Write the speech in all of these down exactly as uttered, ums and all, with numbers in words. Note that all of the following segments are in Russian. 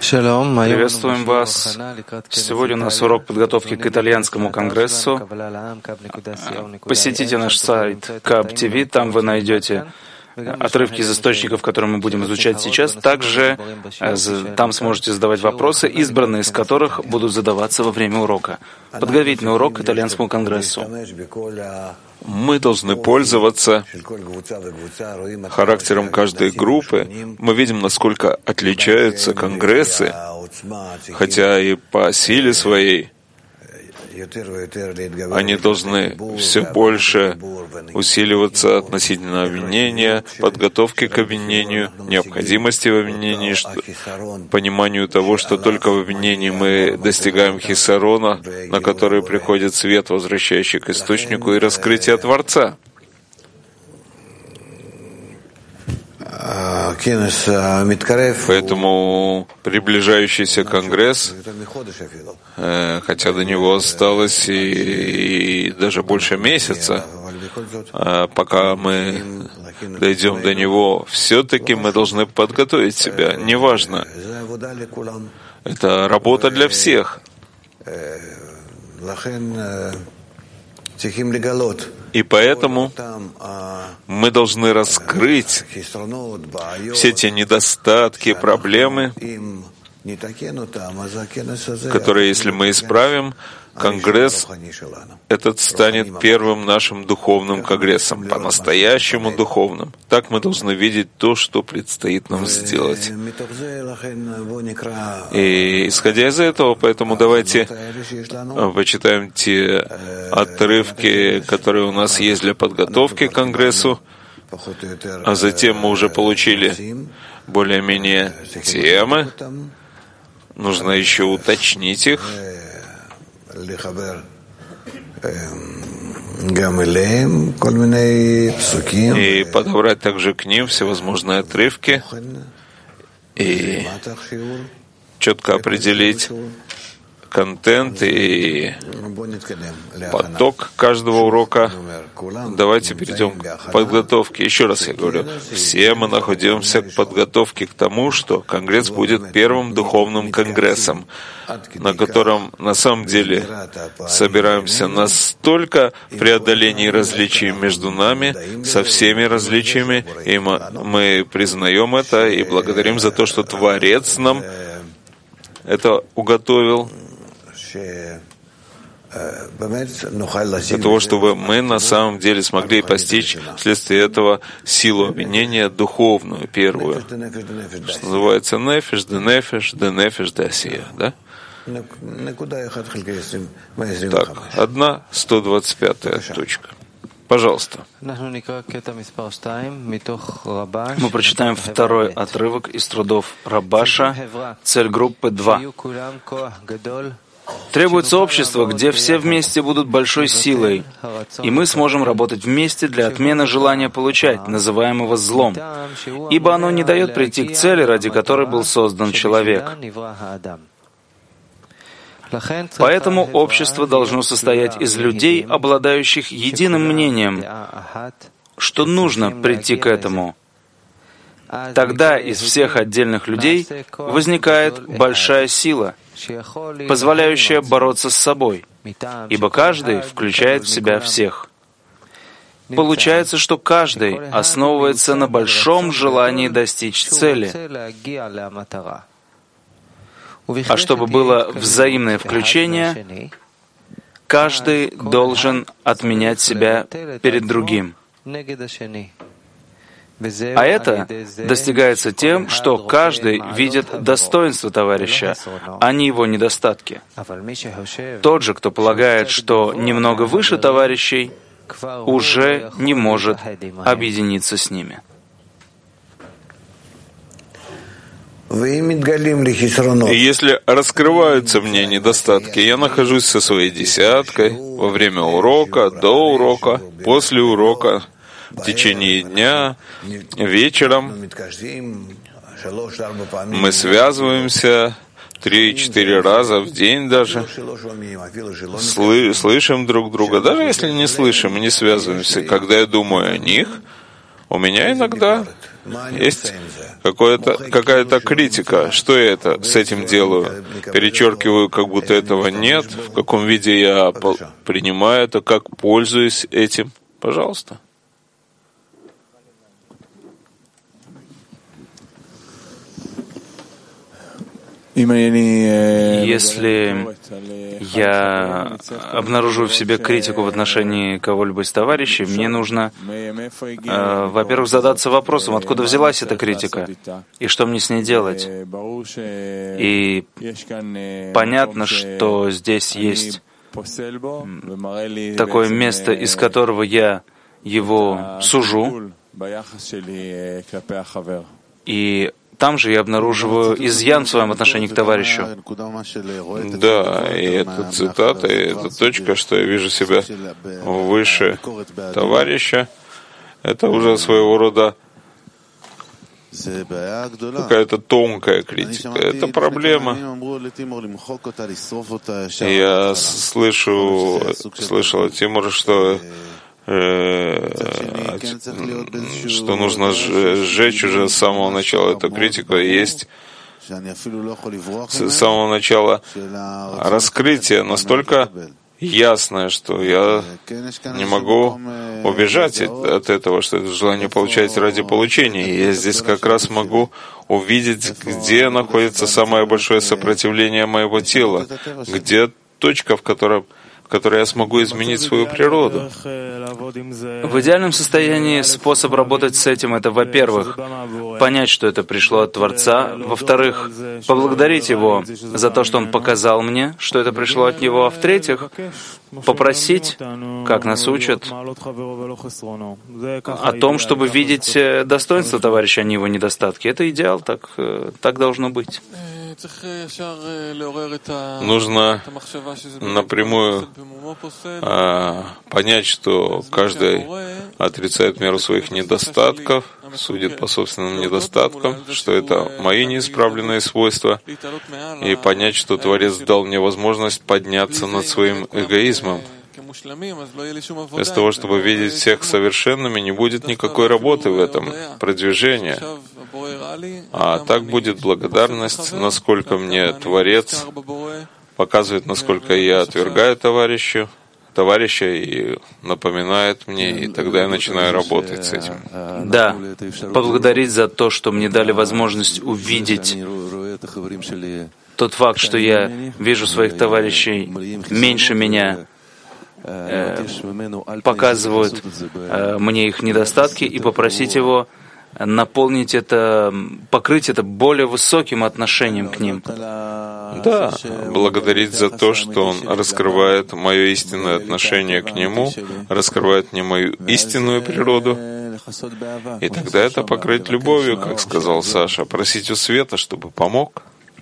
Приветствуем вас. Сегодня у нас урок подготовки к итальянскому конгрессу. Посетите наш сайт каб ти ви, там вы найдете отрывки из источников, которые мы будем изучать сейчас. Также там сможете задавать вопросы, избранные из которых будут задаваться во время урока. Подготовительный урок к итальянскому конгрессу. Мы должны пользоваться характером каждой группы. Мы видим, насколько отличаются конгрессы, хотя и по силе своей они должны все больше усиливаться относительно обвинения, подготовки к обвинению, необходимости в обвинении, что, пониманию того, что только в обвинении мы достигаем хисарона, на который приходит свет, возвращающий к источнику, и раскрытие Творца. Поэтому приближающийся конгресс, э, хотя до него осталось и, и даже больше месяца, э, пока мы дойдем до него, все-таки мы должны подготовить себя. Неважно. Это работа для всех. И поэтому мы должны раскрыть все те недостатки, проблемы, которые, если мы исправим, конгресс этот станет первым нашим духовным конгрессом, по-настоящему духовным. Так мы должны видеть то, что предстоит нам сделать. И исходя из этого, поэтому давайте почитаем те отрывки, которые у нас есть для подготовки к конгрессу, а затем мы уже получили более-менее темы. Нужно еще уточнить их. И подобрать также к ним всевозможные отрывки и четко определить контент и поток каждого урока. Давайте перейдем к подготовке. Еще раз я говорю, все мы находимся к подготовке к тому, что конгресс будет первым духовным конгрессом, на котором на самом деле собираемся настолько в преодолении различий между нами, со всеми различиями, и мы, мы признаем это и благодарим за то, что Творец нам это уготовил, для того, чтобы мы на самом деле смогли постичь вследствие этого силу обвинения духовную, первую, что называется нефеш, де нефеш, де нефеш, де асия, да? Так, одна сто двадцать пятая точка. Пожалуйста. Мы прочитаем второй отрывок из трудов Рабаша, цель группы два. Требуется общество, где все вместе будут большой силой, и мы сможем работать вместе для отмены желания получать, называемого злом, ибо оно не дает прийти к цели, ради которой был создан человек. Поэтому общество должно состоять из людей, обладающих единым мнением, что нужно прийти к этому. Тогда из всех отдельных людей возникает большая сила, позволяющая бороться с собой, ибо каждый включает в себя всех. Получается, что каждый основывается на большом желании достичь цели. А чтобы было взаимное включение, каждый должен отменять себя перед другим. А это достигается тем, что каждый видит достоинство товарища, а не его недостатки. Тот же, кто полагает, что немного выше товарищей, уже не может объединиться с ними. И если раскрываются мне недостатки, я нахожусь со своей десяткой во время урока, до урока, после урока, в течение дня, вечером. Мы связываемся три-четыре раза в день даже, Сlı- слышим друг друга. Даже если не слышим и не связываемся, когда я думаю о них, у меня иногда Есть какое-то, какая-то критика. Что я это с этим делаю? Перечеркиваю, как будто этого нет. В каком виде я принимаю это, как пользуюсь этим? Пожалуйста. Если я обнаружу в себе критику в отношении кого-либо из товарищей, мне нужно, э, во-первых, задаться вопросом, откуда взялась эта критика, и что мне с ней делать. И понятно, что здесь есть такое место, из которого я его сужу, и там же я обнаруживаю изъян в своем отношении к товарищу. Да, и эта цитата, и эта точка, что я вижу себя выше товарища, это уже своего рода какая-то тонкая критика. Это проблема. Я слышу, слышал от Тимура, что что нужно сжечь уже с самого начала. Эта критика есть с самого начала раскрытия настолько ясное, что я не могу убежать от этого, что это желание получать ради получения. И я здесь как раз могу увидеть, где находится самое большое сопротивление моего тела, где точка, в которой в которой я смогу изменить свою природу. В идеальном состоянии способ работать с этим — это, во-первых, понять, что это пришло от Творца, во-вторых, поблагодарить Его за то, что Он показал мне, что это пришло от Него, а в-третьих, попросить, как нас учат, о том, чтобы видеть достоинство товарища, а не его недостатки. Это идеал, так, так должно быть. Нужно напрямую а, понять, что каждый отрицает меру своих недостатков, судит по собственным недостаткам, что это мои неисправленные свойства, и понять, что Творец дал мне возможность подняться над своим эгоизмом. Вместо того, чтобы видеть всех совершенными, не будет никакой работы в этом, продвижения. А так будет благодарность, насколько мне Творец показывает, насколько я отвергаю товарища, товарища и напоминает мне, и тогда я начинаю работать с этим. Да, поблагодарить за то, что мне дали возможность увидеть тот факт, что я вижу своих товарищей меньше меня, показывают мне их недостатки, и попросить его наполнить это, покрыть это более высоким отношением к ним. Да, благодарить за то, что Он раскрывает мое истинное отношение к Нему, раскрывает мне мою истинную природу, и тогда это покрыть любовью, как сказал Саша, просить у света, чтобы помог.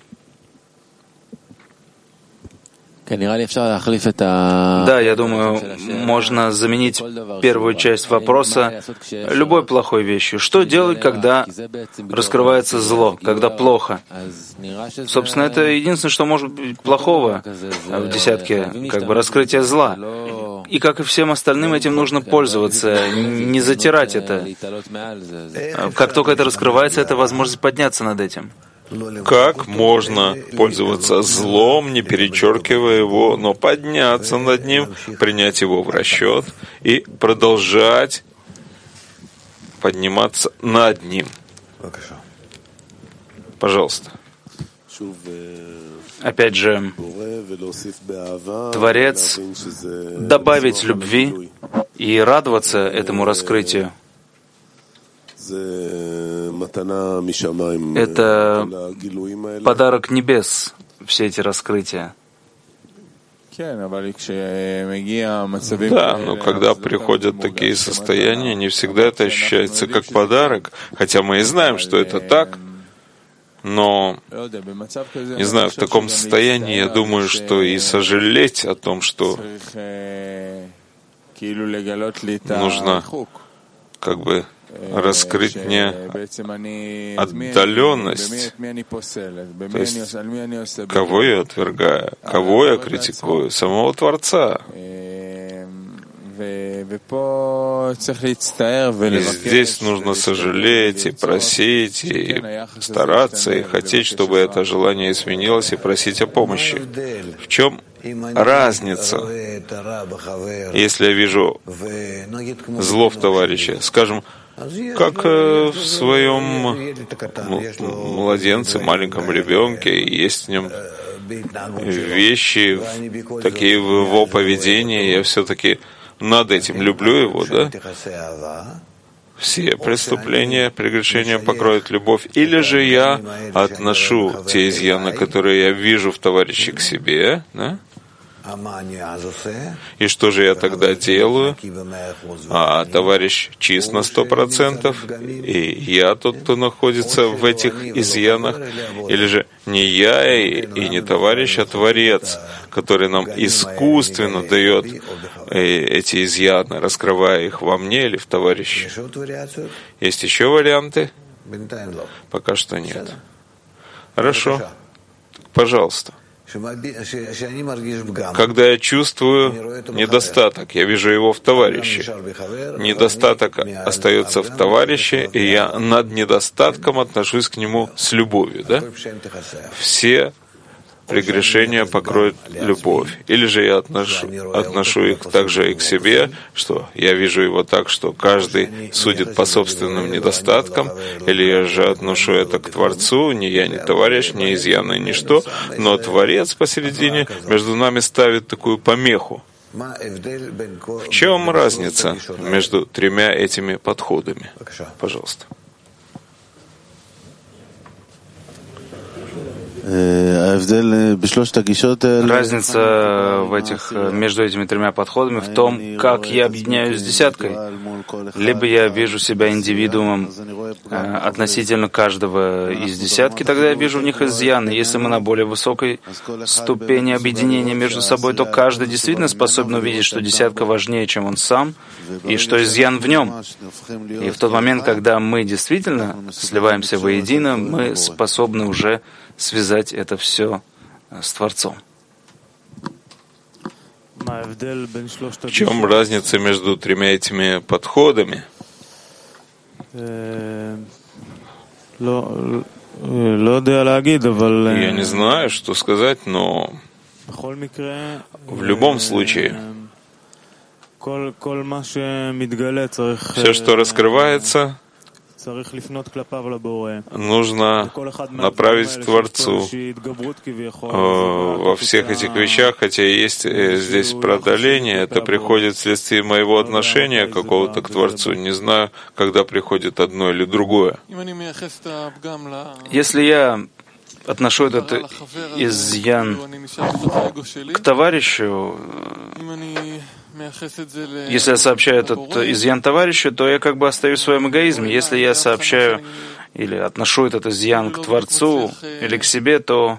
Да, я думаю, можно заменить первую часть вопроса любой плохой вещью. Что делать, когда раскрывается зло, когда плохо? Собственно, это единственное, что может быть плохого в десятке, как бы раскрытие зла. И, как и всем остальным, этим нужно пользоваться, не затирать это. Как только это раскрывается, это возможность подняться над этим. Как можно пользоваться злом, не перечеркивая его, но подняться над ним, принять его в расчет и продолжать подниматься над ним? Пожалуйста. Опять же, Творец добавить любви и радоваться этому раскрытию. Это подарок небес, все эти раскрытия. Да, но когда приходят такие состояния, не всегда это ощущается как подарок, хотя мы и знаем, что это так, но, не знаю, в таком состоянии я думаю, что и сожалеть о том, что нужно как бы раскрыть мне отдаленность. То есть, кого я отвергаю, кого я критикую? Самого Творца. И здесь нужно сожалеть и просить, и стараться, и хотеть, чтобы это желание изменилось, и просить о помощи. В чем разница, если я вижу зло в товарище? Скажем, как в своем младенце, маленьком ребенке, есть в нем вещи, такие в его поведении, я все-таки над этим люблю его, да? Все преступления, прегрешения покроют любовь. Или же я отношу те изъяны, которые я вижу в товарище, к себе, да? И что же я тогда делаю? А товарищ чист на сто процентов, и я тот, кто находится в этих изъянах, или же не я и, и не товарищ, а Творец, который нам искусственно дает эти изъяны, раскрывая их во мне или в товарище. Есть еще варианты? Пока что нет. Хорошо. Пожалуйста. Когда я чувствую недостаток, я вижу его в товарище. Недостаток остается в товарище, и я над недостатком отношусь к нему с любовью. Да? Все прегрешения покроет любовь. Или же я отношу, отношу их также и к себе, что я вижу его так, что каждый судит по собственным недостаткам, или я же отношу это к Творцу, ни я, ни товарищ, ни изъяны, ничто, но Творец посередине между нами ставит такую помеху. В чем разница между тремя этими подходами? Пожалуйста. Разница в этих, между этими тремя подходами в том, как я объединяюсь с десяткой. Либо я вижу себя индивидуумом относительно каждого из десятки, тогда я вижу в них изъяны. Если мы на более высокой ступени объединения между собой, то каждый действительно способен увидеть, что десятка важнее, чем он сам, и что изъян в нем. И в тот момент, когда мы действительно сливаемся воедино, мы способны уже связать это все с Творцом. В чем разница между тремя этими подходами? Я не знаю, что сказать, но в любом случае все, что раскрывается, нужно направить к Творцу. Во всех этих вещах, хотя есть здесь преодоление, это приходит вследствие моего отношения какого-то к Творцу. Не знаю, когда приходит одно или другое. Если я отношу этот изъян к товарищу, если я сообщаю этот изъян товарищу, то я как бы остаюсь в своем эгоизме. Если я сообщаю или отношу этот изъян к Творцу или к себе, то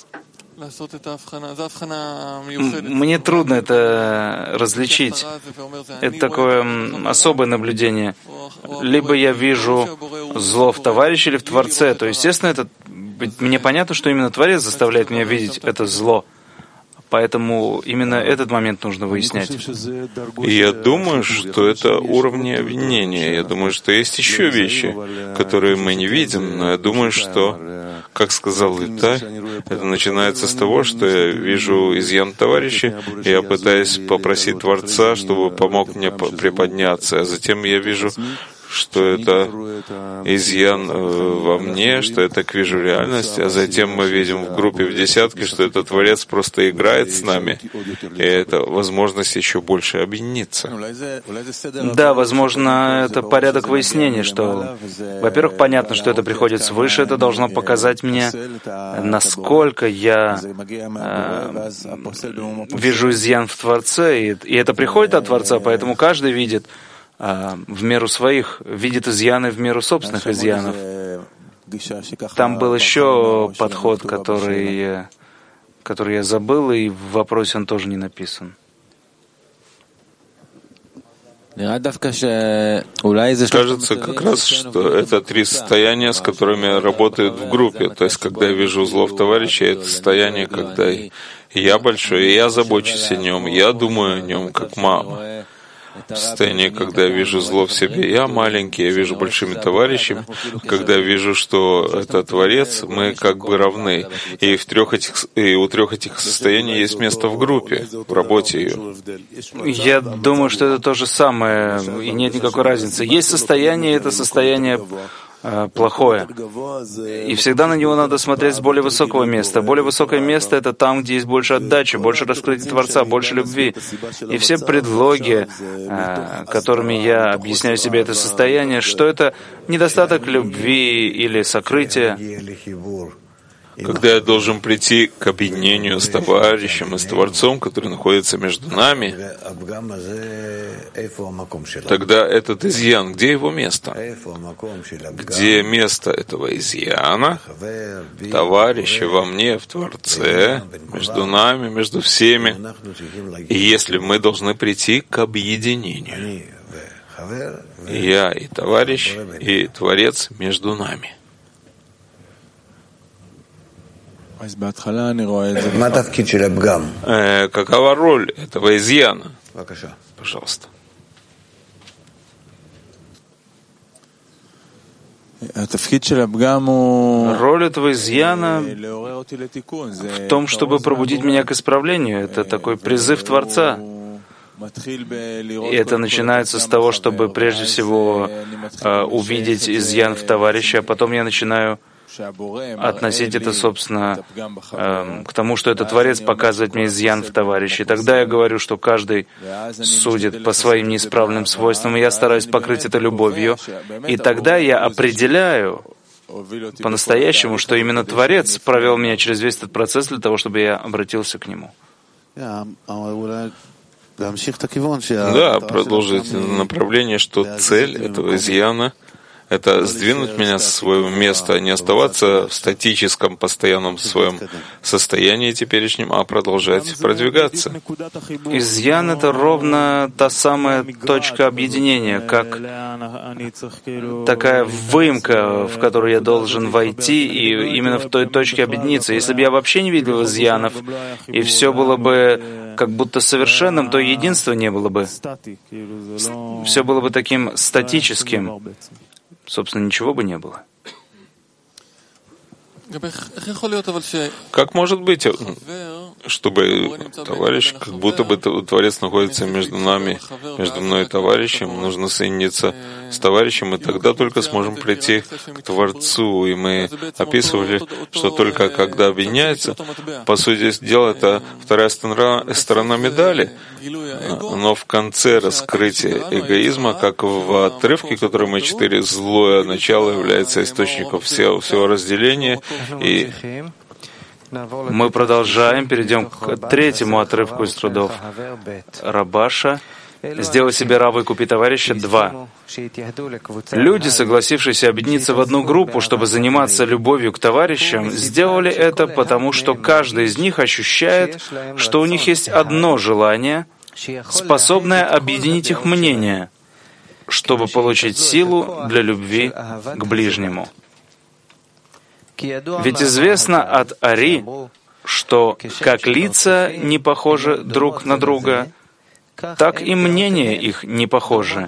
мне трудно это различить. Это такое особое наблюдение. Либо я вижу зло в товарище или в Творце, то, естественно, это, мне понятно, что именно Творец заставляет меня видеть это зло. Поэтому именно этот момент нужно выяснять. И я думаю, что это уровни обвинения. Я думаю, что есть еще вещи, которые мы не видим, но я думаю, что, как сказал Италь, это начинается с того, что я вижу изъян товарища, и я пытаюсь попросить Творца, чтобы помог мне приподняться, а затем я вижу, что это изъян во мне, что я так вижу реальность, а затем мы видим в группе в десятке, что этот Творец просто играет с нами, и это возможность еще больше объединиться. Да, возможно, это порядок выяснения, что, во-первых, понятно, что это приходит свыше, это должно показать мне, насколько я э, вижу изъян в Творце, и, и это приходит от Творца, поэтому каждый видит в меру своих, видит изъяны в меру собственных изъянов. Там был еще подход, который, который я забыл, и в вопросе он тоже не написан. Кажется как раз, что это три состояния, с которыми работают в группе. То есть, когда я вижу зло в товарище, это состояние, когда я большой, и я забочусь о нем, я думаю о нем как мама. В состоянии, когда я вижу зло в себе, я маленький, я вижу большими товарищами, когда я вижу, что это Творец, мы как бы равны. И, в трех этих, и у трех этих состояний есть место в группе, в работе ее. Я думаю, что это то же самое, и нет никакой разницы. Есть состояние, это состояние плохое. И всегда на него надо смотреть с более высокого места. Более высокое место — это там, где есть больше отдачи, больше раскрытия Творца, больше любви. И все предлоги, которыми я объясняю себе это состояние, что это недостаток любви или сокрытия. Когда я должен прийти к объединению с товарищем и с Творцом, который находится между нами, тогда этот изъян, где его место? Где место этого изъяна? Товарища во мне, в Творце, между нами, между всеми. И если мы должны прийти к объединению, я и товарищ, и Творец между нами. Э, какова роль этого изъяна? Пожалуйста. Роль этого изъяна в том, чтобы пробудить меня к исправлению. Это такой призыв Творца. И это начинается с того, чтобы прежде всего э, увидеть изъян в товарище, а потом я начинаю относить это, собственно, э, к тому, что этот Творец показывает мне изъян в товарище. И тогда я говорю, что каждый судит по своим неисправленным свойствам, и я стараюсь покрыть это любовью. И тогда я определяю по-настоящему, что именно Творец провел меня через весь этот процесс для того, чтобы я обратился к Нему. Да, продолжить направление, что цель этого изъяна — это сдвинуть меня со своего места, а не оставаться в статическом, постоянном своем состоянии теперешнем, а продолжать продвигаться. Изъян — это ровно та самая точка объединения, как такая выемка, в которую я должен войти, и именно в той точке объединиться. Если бы я вообще не видел изъянов, и все было бы как будто совершенным, то единства не было бы. Все было бы таким статическим. Собственно, ничего бы не было. Как может быть, чтобы товарищ, как будто бы Творец находится между нами, между мной и товарищем, нужно соединиться с товарищем, и тогда только сможем прийти к Творцу. И мы описывали, что только когда объединяется, по сути дела, это вторая сторона, сторона медали, но в конце раскрытия эгоизма, как в отрывке, который мы читали, злое начало является источником всего, всего разделения. И мы продолжаем, перейдем к третьему отрывку из трудов Рабаша. «Сделай себе рава и купи товарища» два. Люди, согласившиеся объединиться в одну группу, чтобы заниматься любовью к товарищам, сделали это потому, что каждый из них ощущает, что у них есть одно желание, способное объединить их мнение, чтобы получить силу для любви к ближнему. Ведь известно от Ари, что как лица не похожи друг на друга, так и мнения их не похожи.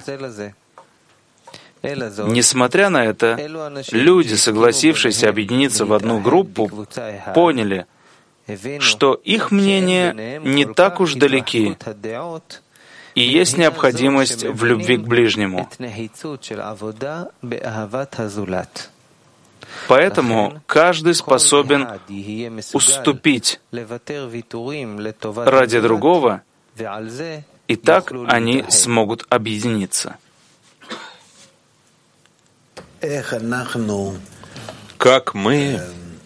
Несмотря на это, люди, согласившиеся объединиться в одну группу, поняли, что их мнения не так уж далеки, и есть необходимость в любви к ближнему. Поэтому каждый способен уступить ради другого, и так они смогут объединиться. Как мы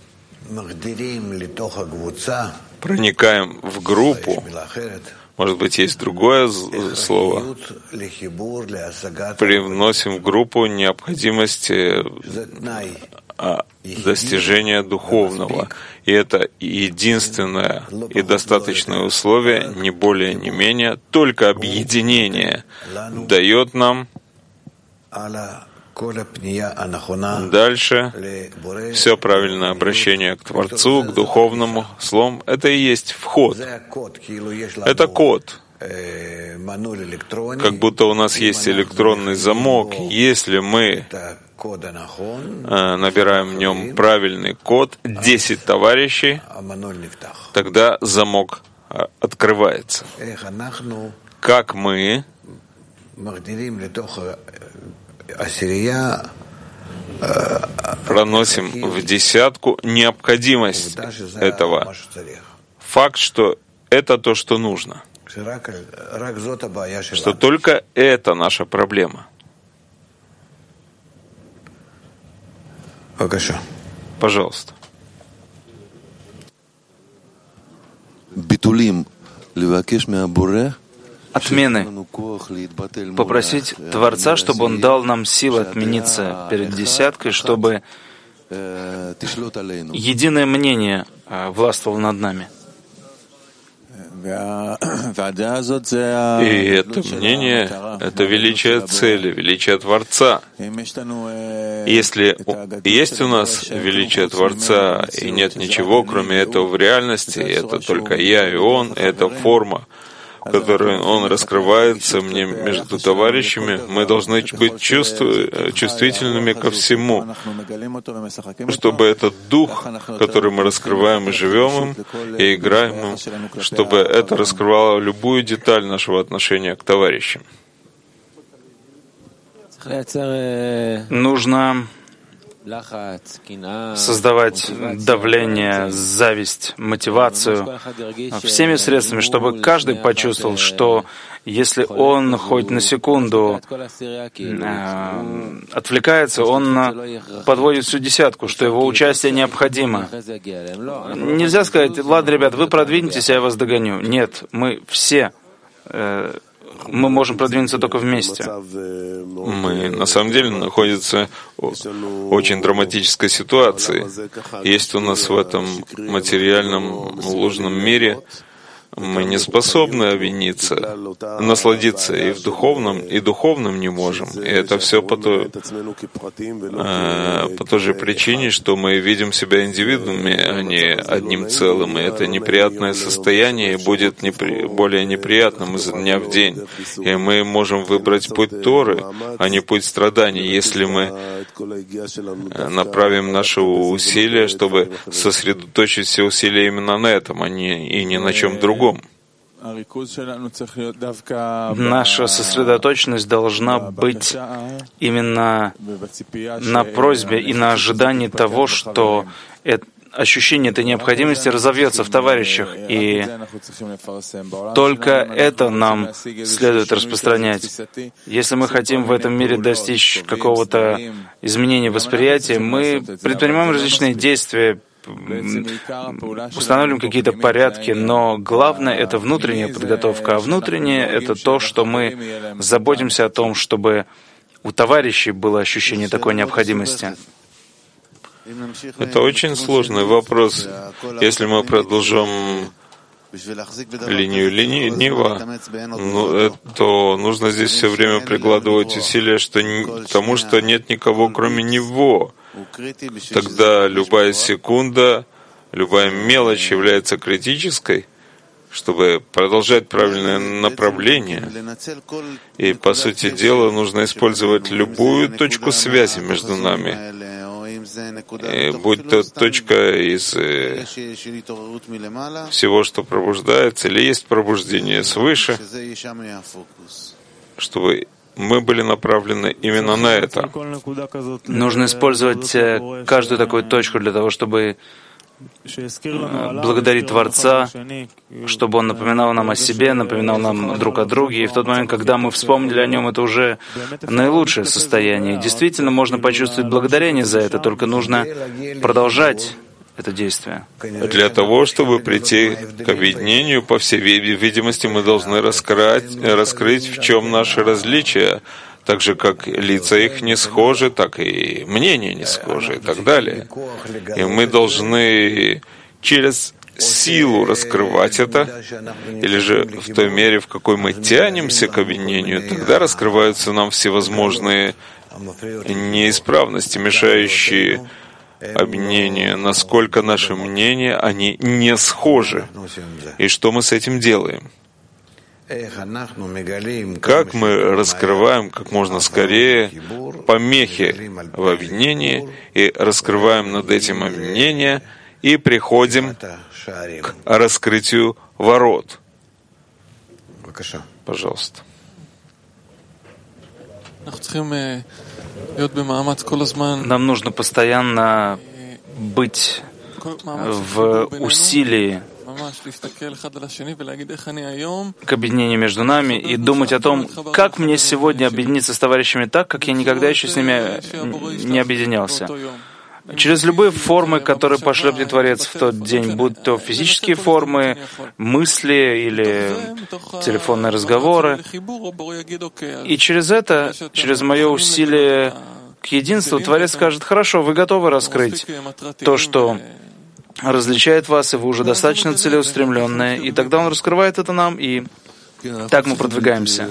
проникаем в группу, может быть, есть другое слово, привносим в группу необходимость достижения духовного. И это единственное и достаточное условие, не более, не менее, только объединение дает нам дальше все правильное обращение к Творцу, к духовному. Словом, это и есть вход. Это код. как будто у нас есть электронный замок. Если мы набираем в нем правильный код, десять товарищей, тогда замок открывается. Как мы проносим в десятку необходимость этого. Факт, что это то, что нужно. Что только это наша проблема. Пожалуйста. Отмены. Попросить Творца, чтобы Он дал нам силы отмениться перед десяткой, чтобы единое мнение властвовало над нами. И это мнение — это величие цели, величие Творца. Если есть у нас величие Творца и нет ничего, кроме этого в реальности, это только я и Он, это форма, в которой Он раскрывается мне между товарищами, мы должны быть чувств, чувствительными ко всему, чтобы этот дух, который мы раскрываем и живем им, и играем им, чтобы это раскрывало любую деталь нашего отношения к товарищам. Нужно создавать давление, зависть, мотивацию всеми средствами, чтобы каждый почувствовал, что если он хоть на секунду э, отвлекается, он подводит всю десятку, что его участие необходимо. Нельзя сказать: ладно, ребят, вы продвинетесь, а я вас догоню. Нет, мы все э, мы можем продвинуться только вместе. Мы на самом деле находимся в очень драматической ситуации. Есть у нас в этом материальном ложном мире, мы не способны обвиниться, насладиться и в духовном, и духовным не можем. И это все по той, э, по той же причине, что мы видим себя индивидуумами, а не одним целым. И это неприятное состояние будет непри... более неприятным изо дня в день. И мы можем выбрать путь Торы, а не путь страданий, если мы направим наши усилия, чтобы сосредоточить все усилия именно на этом, а не и ни на чем другом. Наша сосредоточенность должна быть именно на просьбе и на ожидании того, что это, ощущение этой необходимости разовьется в товарищах, и только это нам следует распространять. Если мы хотим в этом мире достичь какого-то изменения восприятия, мы предпринимаем различные действия, устанавливаем какие-то порядки, но главное — это внутренняя подготовка, а внутреннее — это то, что мы заботимся о том, чтобы у товарищей было ощущение такой необходимости. Это очень сложный вопрос. Если мы продолжим линию ленива, ну, то нужно здесь все время прикладывать усилия что не, потому что нет никого, кроме него. Тогда любая секунда, любая мелочь является критической, чтобы продолжать правильное направление. И, по сути дела, нужно использовать любую точку связи между нами. И будь то точка из всего, что пробуждается, или есть пробуждение свыше, чтобы мы были направлены именно на это. Нужно использовать каждую такую точку для того, чтобы благодарить Творца, чтобы Он напоминал нам о себе, напоминал нам друг о друге. И в тот момент, когда мы вспомнили о Нем, это уже наилучшее состояние. Действительно, можно почувствовать благодарение за это, только нужно продолжать это действие. Для того, чтобы прийти к объединению, по всей видимости, мы должны раскрыть, раскрыть, в чем наши различия, так же, как лица их не схожи, так и мнения не схожи и так далее. И мы должны через силу раскрывать это, или же в той мере, в какой мы тянемся к объединению, тогда раскрываются нам всевозможные неисправности, мешающие объединению, насколько наши мнения, они не схожи, и что мы с этим делаем. как мы раскрываем как можно скорее помехи в объединении и раскрываем над этим объединение и приходим к раскрытию ворот. Пожалуйста. Нам нужно постоянно быть в усилии к объединению между нами и думать о том, как мне сегодня объединиться с товарищами так, как я никогда еще с ними не объединялся. Через любые формы, которые пошлет мне Творец в тот день, будь то физические формы, мысли или телефонные разговоры. И через это, через мое усилие к единству, Творец скажет: хорошо, вы готовы раскрыть то, что различает вас, и вы уже достаточно целеустремленные. И тогда Он раскрывает это нам, и так мы продвигаемся.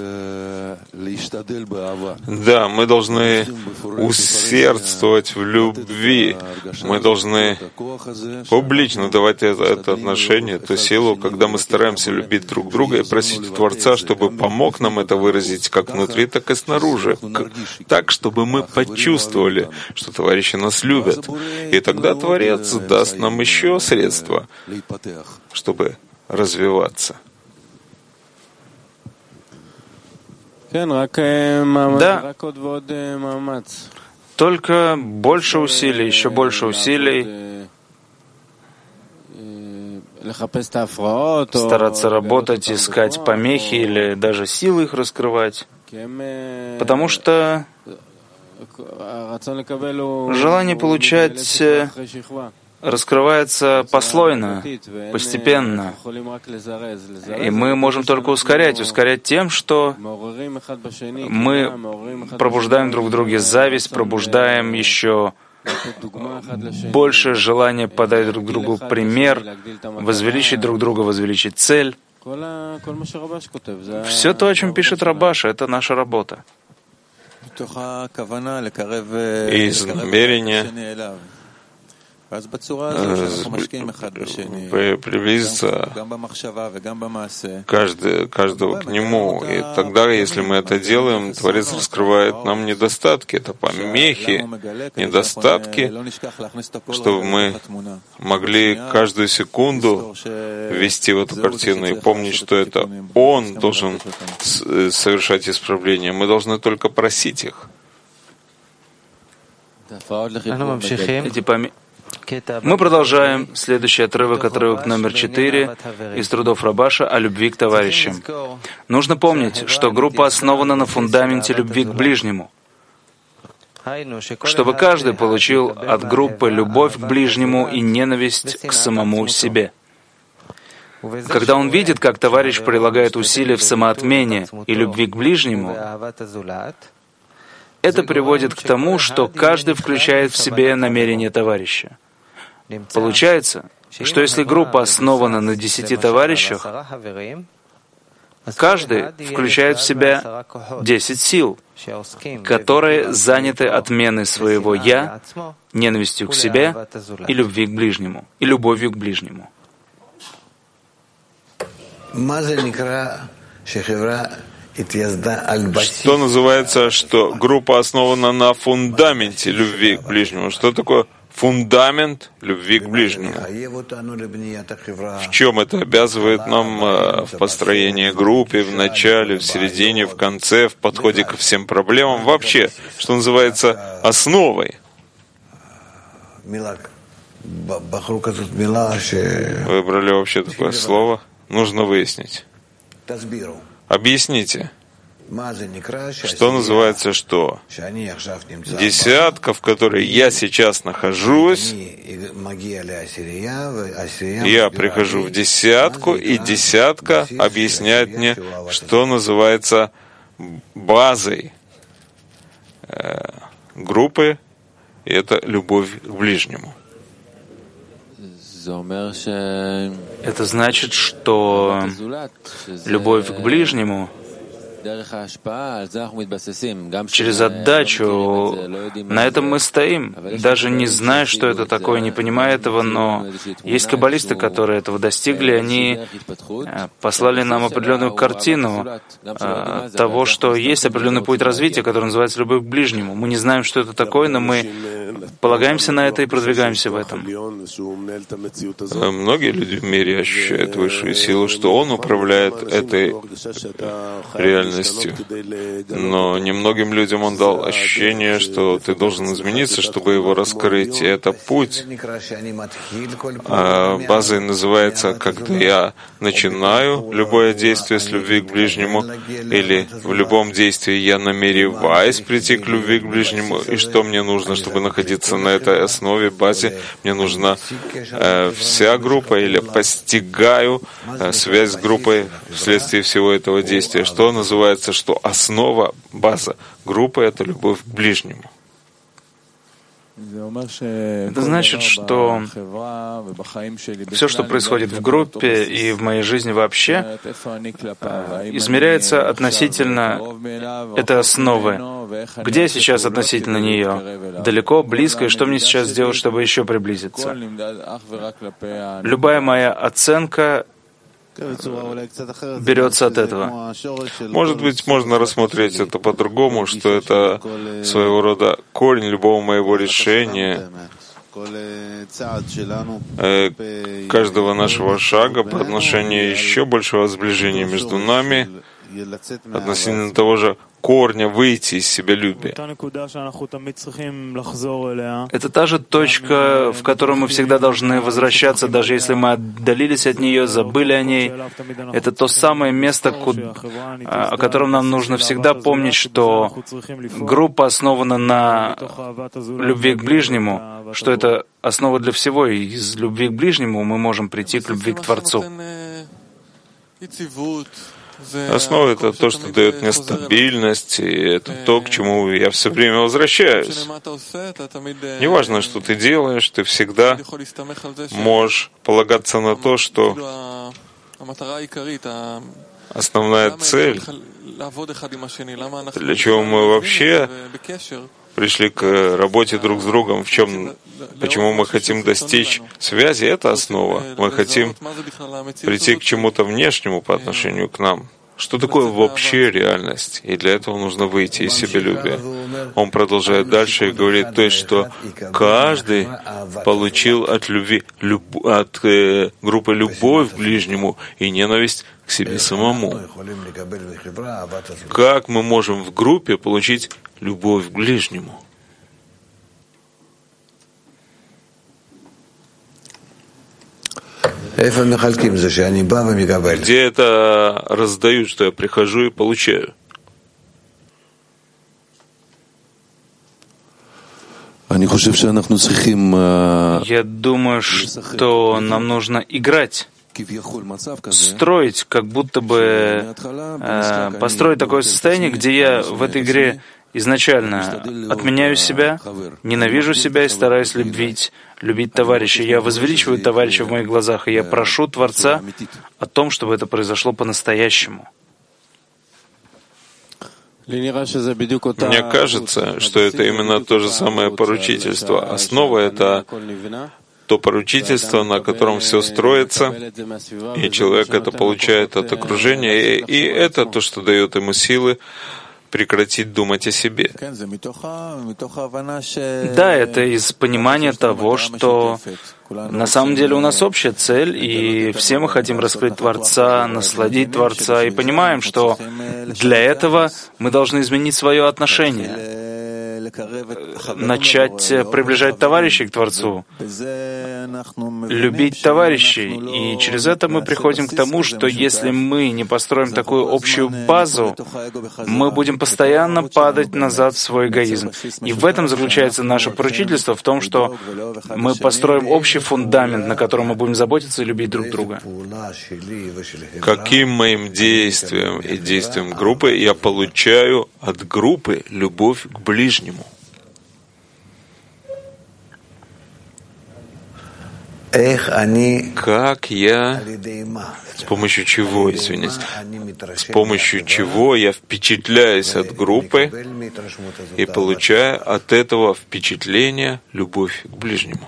Да, мы должны усердствовать в любви. Мы должны публично давать это, это отношение, эту силу, когда мы стараемся любить друг друга и просить у Творца, чтобы помог нам это выразить как внутри, так и снаружи. Так, чтобы мы почувствовали, что товарищи нас любят. И тогда Творец даст нам еще средства, чтобы развиваться. Да, только больше усилий, еще больше усилий, стараться работать, искать помехи или даже силы их раскрывать, потому что желание получать раскрывается послойно, постепенно. И мы можем только ускорять, ускорять тем, что мы пробуждаем друг в друге зависть, пробуждаем еще больше желания подать друг другу пример, возвеличить друг друга, возвеличить цель. Все то, о чем пишет Рабаша, это наша работа. Из намерения приблизиться каждый, каждого к Нему. И тогда, если мы это делаем, Творец раскрывает нам недостатки. Это помехи, недостатки, чтобы мы могли каждую секунду ввести в эту картину и помнить, что это Он должен совершать исправления. Мы должны только просить их. Эти помехи. Мы продолжаем следующий отрывок, отрывок номер четыре из трудов Рабаша о любви к товарищам. Нужно помнить, что группа основана на фундаменте любви к ближнему, чтобы каждый получил от группы любовь к ближнему и ненависть к самому себе. Когда он видит, как товарищ прилагает усилия в самоотмене и любви к ближнему, это приводит к тому, что каждый включает в себе намерение товарища. Получается, что если группа основана на десяти товарищах, каждый включает в себя десять сил, которые заняты отменой своего «я», ненавистью к себе и любви к ближнему, и любовью к ближнему. Что называется, что группа основана на фундаменте любви к ближнему? Что такое фундамент любви к ближнему? В чем это обязывает нам в построении группы, в начале, в середине, в конце, в подходе ко всем проблемам? Вообще, что называется основой? Выбрали вообще такое слово? Нужно выяснить. Объясните, что называется что? Десятка, в которой я сейчас нахожусь, я прихожу в десятку, и десятка объясняет мне, что называется базой группы, и это любовь к ближнему. Это значит, что любовь к ближнему Через отдачу на этом мы стоим, даже не зная, что это такое, не понимая этого, но есть каббалисты, которые этого достигли, они послали нам определенную картину того, что есть определенный путь развития, который называется любовь к ближнему. Мы не знаем, что это такое, но мы полагаемся на это и продвигаемся в этом. Многие люди в мире ощущают высшую силу, что он управляет этой реальностью. Но немногим людям он дал ощущение, что ты должен измениться, чтобы его раскрыть. И это путь. А базой называется, когда я начинаю любое действие с любви к ближнему, или в любом действии я намереваюсь прийти к любви к ближнему, и что мне нужно, чтобы находиться на этой основе, базе. Мне нужна э, вся группа, или постигаю э, связь с группой вследствие всего этого действия. Что называется, что основа, база группы — это любовь к ближнему. Это значит, что все, что происходит в группе и в моей жизни вообще, измеряется относительно этой основы. Где я сейчас относительно нее? Далеко, близко, и что мне сейчас сделать, чтобы еще приблизиться? Любая моя оценка берется от этого. Может быть, можно рассмотреть это по-другому, что это своего рода корень любого моего решения, каждого нашего шага по отношению еще большего сближения между нами, относительно того же корня выйти из себялюбия. Это та же точка, в которую мы всегда должны возвращаться, даже если мы отдалились от нее, забыли о ней. Это то самое место, куда, о котором нам нужно всегда помнить, что группа основана на любви к ближнему, что это основа для всего, и из любви к ближнему мы можем прийти к любви к Творцу. Основа — это то, что дает мне стабильность, и это то, к чему я все время возвращаюсь. Неважно, что ты делаешь, ты всегда можешь полагаться на то, что основная цель, для чего мы вообще пришли к работе друг с другом, в чем, почему мы хотим достичь связи, это основа. Мы хотим прийти к чему-то внешнему по отношению к нам. Что такое вообще реальность? И для этого нужно выйти из себялюбия. Он продолжает дальше и говорит, то есть, что каждый получил от любви, люб, от э, группы любовь к ближнему и ненависть к себе самому. Как мы можем в группе получить любовь к ближнему? Где это раздают, что я прихожу и получаю? Я думаю, что нам нужно играть, строить, как будто бы э, построить такое состояние, где я в этой игре изначально отменяю себя, ненавижу себя и стараюсь любить, любить товарища. Я возвеличиваю товарища в моих глазах, и я прошу Творца о том, чтобы это произошло по-настоящему. Мне кажется, что это именно то же самое поручительство. Основа — это то поручительство, на котором все строится, и человек это получает от окружения, и, и это то, что дает ему силы прекратить думать о себе. Да, это из понимания того, что на самом деле у нас общая цель, и все мы хотим раскрыть Творца, насладить Творца, и понимаем, что для этого мы должны изменить свое отношение, начать приближать товарищей к Творцу, любить товарищей. И через это мы приходим к тому, что если мы не построим такую общую базу, мы будем постоянно падать назад в свой эгоизм. И в этом заключается наше поручительство, в том, что мы построим общий фундамент, на котором мы будем заботиться и любить друг друга. Каким моим действием и действием группы я получаю от группы любовь к ближнему? Как я, с помощью чего, извиняюсь, с помощью чего я впечатляюсь от группы и получаю от этого впечатления любовь к ближнему.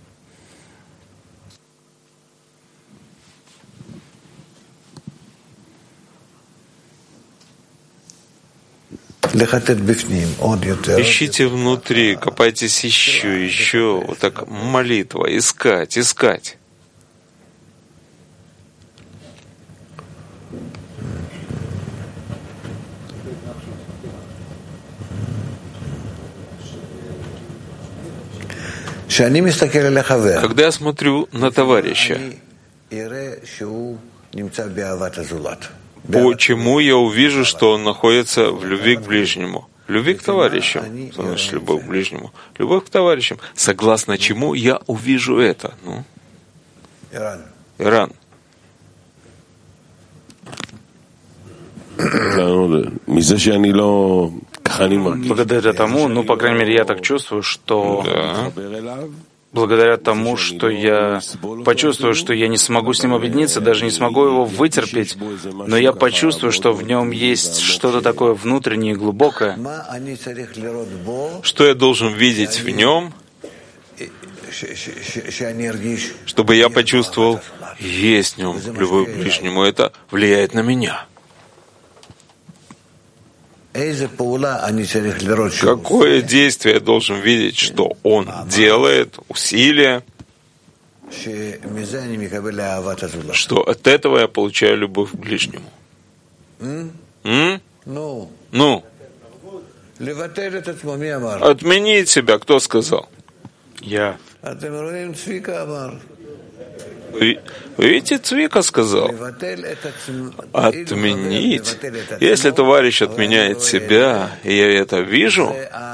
Ищите внутри, копайтесь еще, еще, вот так молитва, искать, искать. Когда я смотрю на товарища, почему я увижу, что он находится в любви к ближнему? Любви к товарищам, значит, любовь к ближнему. Любовь к товарищам. Согласно чему я увижу это? Ну? Иран. Благодаря тому, ну, по крайней мере, я так чувствую, что Да. благодаря тому, что я почувствую, что я не смогу с ним объединиться, даже не смогу его вытерпеть, но я почувствую, что в нем есть что-то такое внутреннее и глубокое. Что я должен видеть в нем, чтобы я почувствовал, есть в нем любовь к ближнему, это влияет на меня. Какое действие я должен видеть, что он делает, усилия, что от этого я получаю любовь к ближнему? М? Ну, отменить себя, кто сказал? Я. Вы видите, Цвика сказал, отменить. Если товарищ отменяет себя, и я это вижу,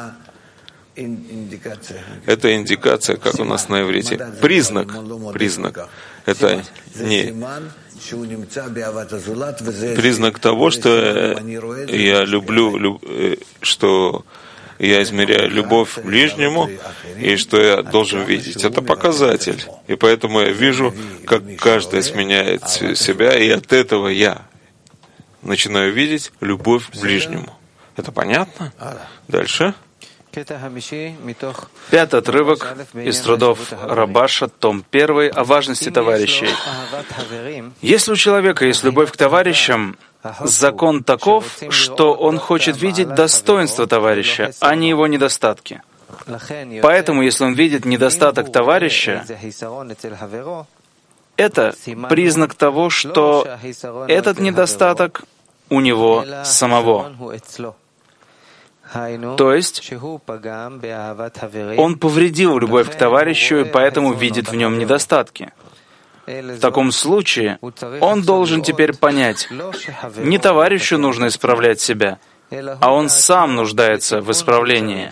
это индикация, как у нас на иврите, признак, признак. Это не признак того, что я люблю, люб, что я измеряю любовь к ближнему, и что я должен видеть. Это показатель. И поэтому я вижу, как каждый сменяет себя, и от этого я начинаю видеть любовь к ближнему. Это понятно? Дальше. Пятый отрывок из трудов Рабаша, том первый, о важности товарищей. Если у человека есть любовь к товарищам, закон таков, что он хочет видеть достоинство товарища, а не его недостатки. Поэтому, если он видит недостаток товарища, это признак того, что этот недостаток у него самого. То есть он повредил любовь к товарищу и поэтому видит в нем недостатки. В таком случае он должен теперь понять, не товарищу нужно исправлять себя, а он сам нуждается в исправлении.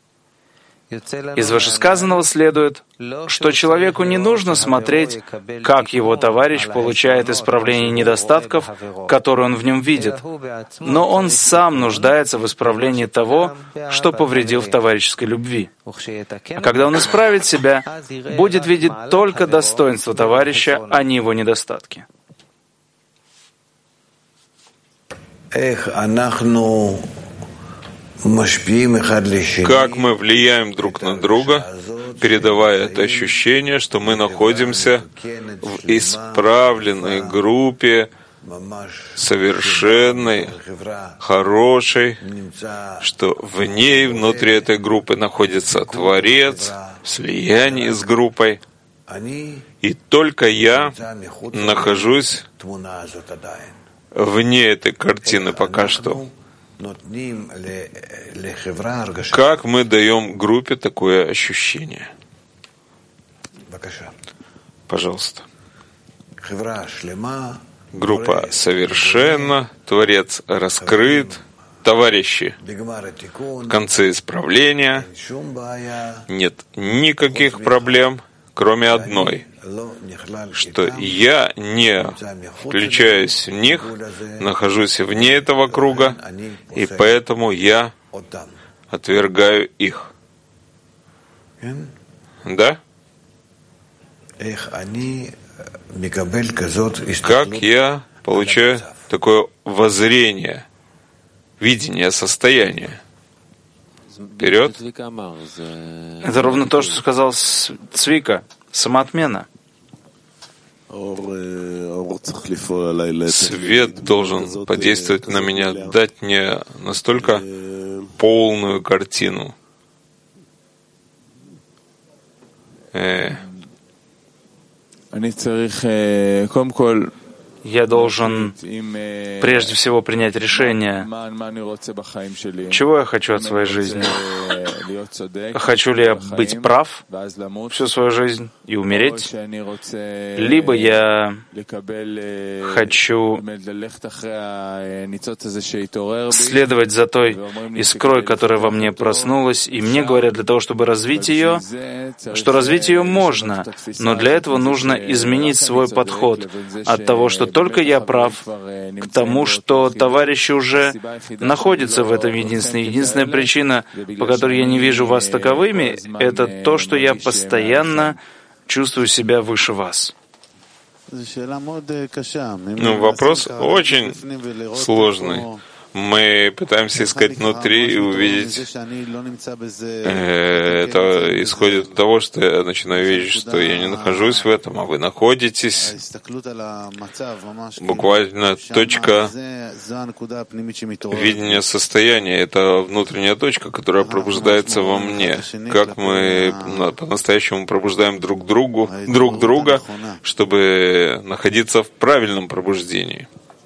Из вышесказанного следует, что человеку не нужно смотреть, как его товарищ получает исправление недостатков, которые он в нем видит, но он сам нуждается в исправлении того, что повредил в товарищеской любви. А когда он исправит себя, будет видеть только достоинство товарища, а не его недостатки. Как мы влияем друг на друга, передавая это ощущение, что мы находимся в исправленной группе, совершенной, хорошей, что в ней, внутри этой группы находится Творец, в слиянии с группой, и только я нахожусь вне этой картины пока что. Как мы даем группе такое ощущение? Пожалуйста. Группа совершенна, Творец раскрыт, товарищи в конце исправления, нет никаких проблем, кроме одной, что я не включаюсь в них, нахожусь вне этого круга, и поэтому я отвергаю их. Да? Как я получаю такое воззрение, видение состояния? Вперед. Это ровно то, что сказал Цвика, самоотмена. Свет должен подействовать на меня, дать мне настолько полную картину. Э. Я должен прежде всего принять решение, чего я хочу от своей жизни. Хочу ли я быть прав всю свою жизнь и умереть, либо я хочу следовать за той искрой, которая во мне проснулась, и мне говорят, для того, чтобы развить ее, что развить ее можно, но для этого нужно изменить свой подход от того, что только я прав, к тому, что товарищи уже находятся в этом единственной. Единственная причина, по которой я не вижу вас таковыми, это то, что я постоянно чувствую себя выше вас. Ну, вопрос очень сложный. Мы пытаемся искать внутри и увидеть. Это исходит от того, что я начинаю видеть, что я не нахожусь в этом, а вы находитесь. Буквально точка видения состояния — это внутренняя точка, которая пробуждается во мне. Как мы по-настоящему пробуждаем друг другу, друг друга, чтобы находиться в правильном пробуждении.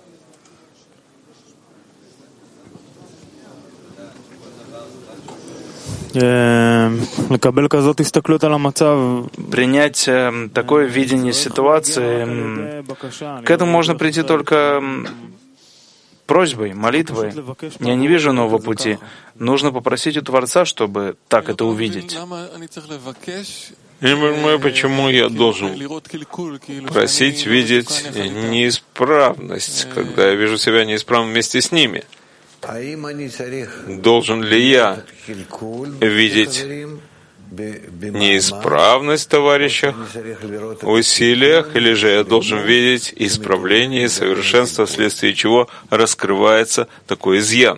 Принять такое видение ситуации, к этому можно прийти только просьбой, молитвой. Я не вижу нового пути. Нужно попросить у Творца, чтобы так это увидеть. Я не понимаю, почему я должен просить видеть неисправность, когда я вижу себя неисправным вместе с ними. Должен ли я видеть неисправность в товарищах, усилиях, или же я должен видеть исправление и совершенство, вследствие чего раскрывается такой изъян?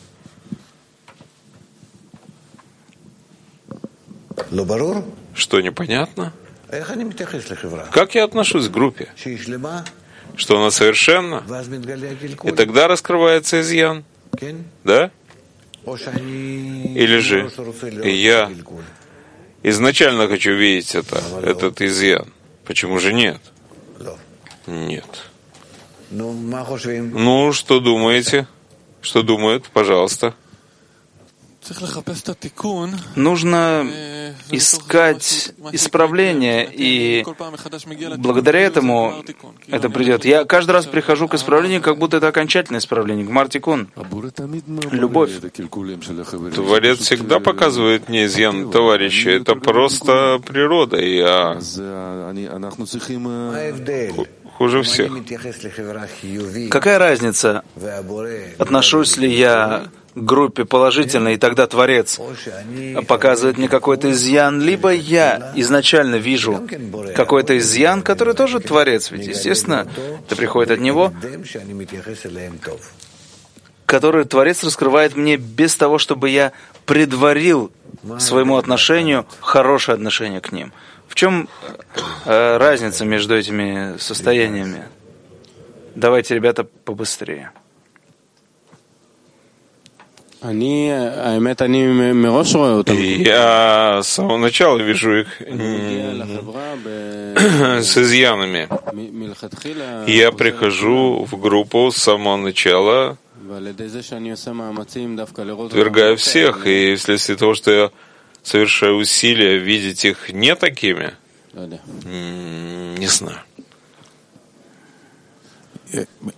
Что непонятно? Как я отношусь к группе? Что она совершенна? И тогда раскрывается изъян. Да? Или же я изначально хочу видеть это, этот изъян. Почему же нет? Нет. Ну, что думаете? Что думают? Пожалуйста. Нужно искать исправление, и благодаря этому это придет. Я каждый раз прихожу к исправлению, как будто это окончательное исправление, к Мартикун. Любовь. Творец всегда показывает мне изъян товарища. Это просто природа, и я хуже всех. Какая разница, отношусь ли я к группе положительно, и тогда Творец показывает мне какой-то изъян, либо я изначально вижу какой-то изъян, который тоже Творец, ведь, естественно, это приходит от Него, который Творец раскрывает мне без того, чтобы я предварил своему отношению хорошее отношение к ним. В чем э, разница между этими состояниями? Давайте, ребята, побыстрее. Я с самого начала вижу их с изъянами. Я прихожу в группу с самого начала, отвергаю всех, и вследствие того, что я совершаю усилия видеть их не такими, не знаю.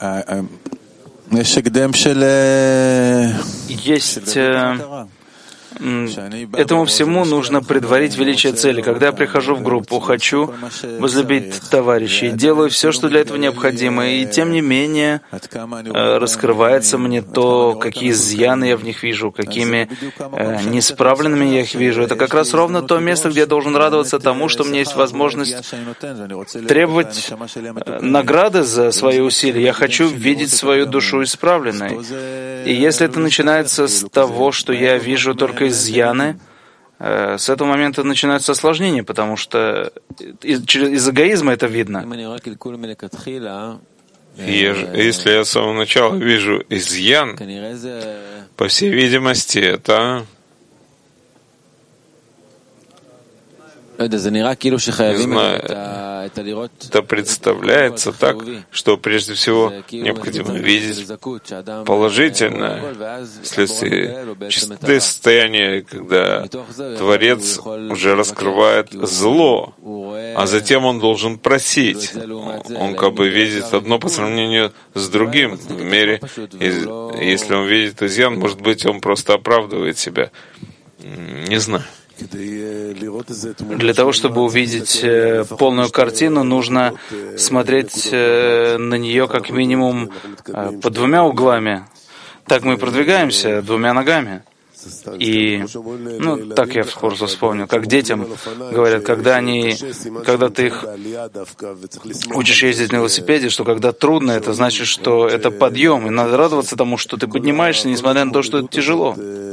Есть э, Этому всему нужно предварить величие цели. Когда я прихожу в группу, хочу возлюбить товарищей, делаю все, что для этого необходимо, и тем не менее раскрывается мне то, какие изъяны я в них вижу, какими неисправленными я их вижу. Это как раз ровно то место, где я должен радоваться тому, что у меня есть возможность требовать награды за свои усилия. Я хочу видеть свою душу исправленной. И если это начинается с того, что я вижу только изъяны, с этого момента начинаются осложнения, потому что из, из эгоизма это видно. Если я с самого начала вижу изъян, по всей видимости, это... Не знаю, это представляется так, что прежде всего необходимо видеть положительное вследствие чистоты состояния, когда Творец уже раскрывает зло, а затем он должен просить. Он как бы видит одно по сравнению с другим в мире. И если он видит изъян, может быть, он просто оправдывает себя. Не знаю. Для того, чтобы увидеть полную картину, нужно смотреть на нее как минимум под двумя углами. Так мы продвигаемся двумя ногами. И, ну, так я вскоре вспомнил, как детям говорят, когда они, когда ты их учишь ездить на велосипеде, что когда трудно, это значит, что это подъем, и надо радоваться тому, что ты поднимаешься, несмотря на то, что это тяжело.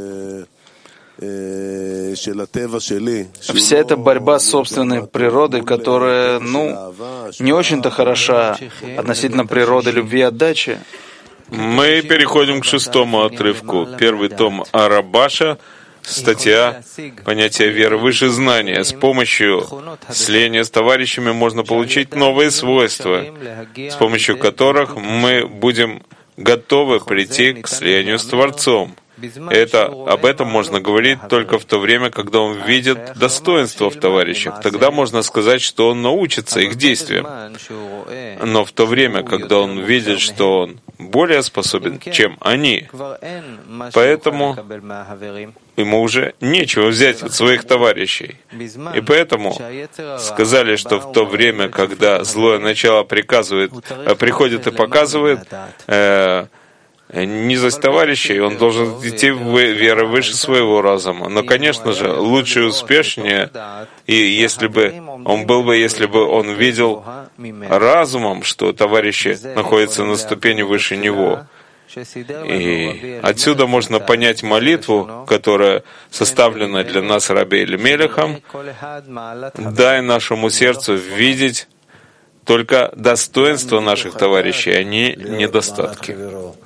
Вся эта борьба с собственной природой, которая, ну, не очень-то хороша относительно природы любви и отдачи. Мы переходим к шестому отрывку. Первый том Арабаша, статья «Понятие веры выше знания». С помощью слияния с товарищами можно получить новые свойства, с помощью которых мы будем готовы прийти к слиянию с Творцом. Это, об этом можно говорить только в то время, когда он видит достоинство в товарищах. Тогда можно сказать, что он научится их действиям. Но в то время, когда он видит, что он более способен, чем они, поэтому ему уже нечего взять от своих товарищей. И поэтому сказали, что в то время, когда злое начало приказывает, приходит и показывает, э, низость товарищей, он должен идти в веру выше своего разума. Но, конечно же, лучше и успешнее, и если бы он был бы, если бы он видел разумом, что товарищи находятся на ступени выше него. И отсюда можно понять молитву, которая составлена для нас Раби Элимелехом: «Дай нашему сердцу видеть только достоинства наших товарищей, а не недостатки».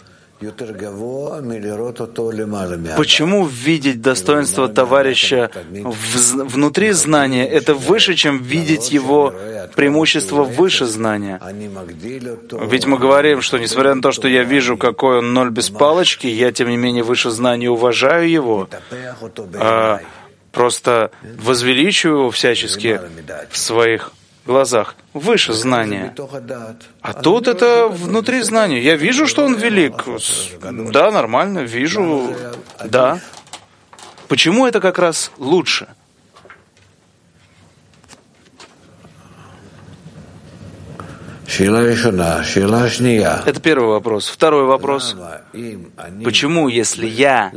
Почему видеть достоинство товарища внутри знания — это выше, чем видеть его преимущество выше знания? Ведь мы говорим, что несмотря на то, что я вижу, какой он ноль без палочки, я, тем не менее, выше знания уважаю его, а просто возвеличиваю его всячески в своих глазах, выше знания. А тут это внутри знания. Я вижу, что он велик. Да, нормально, вижу. Да. Почему это как раз лучше? Это первый вопрос. Второй вопрос. Почему, если я...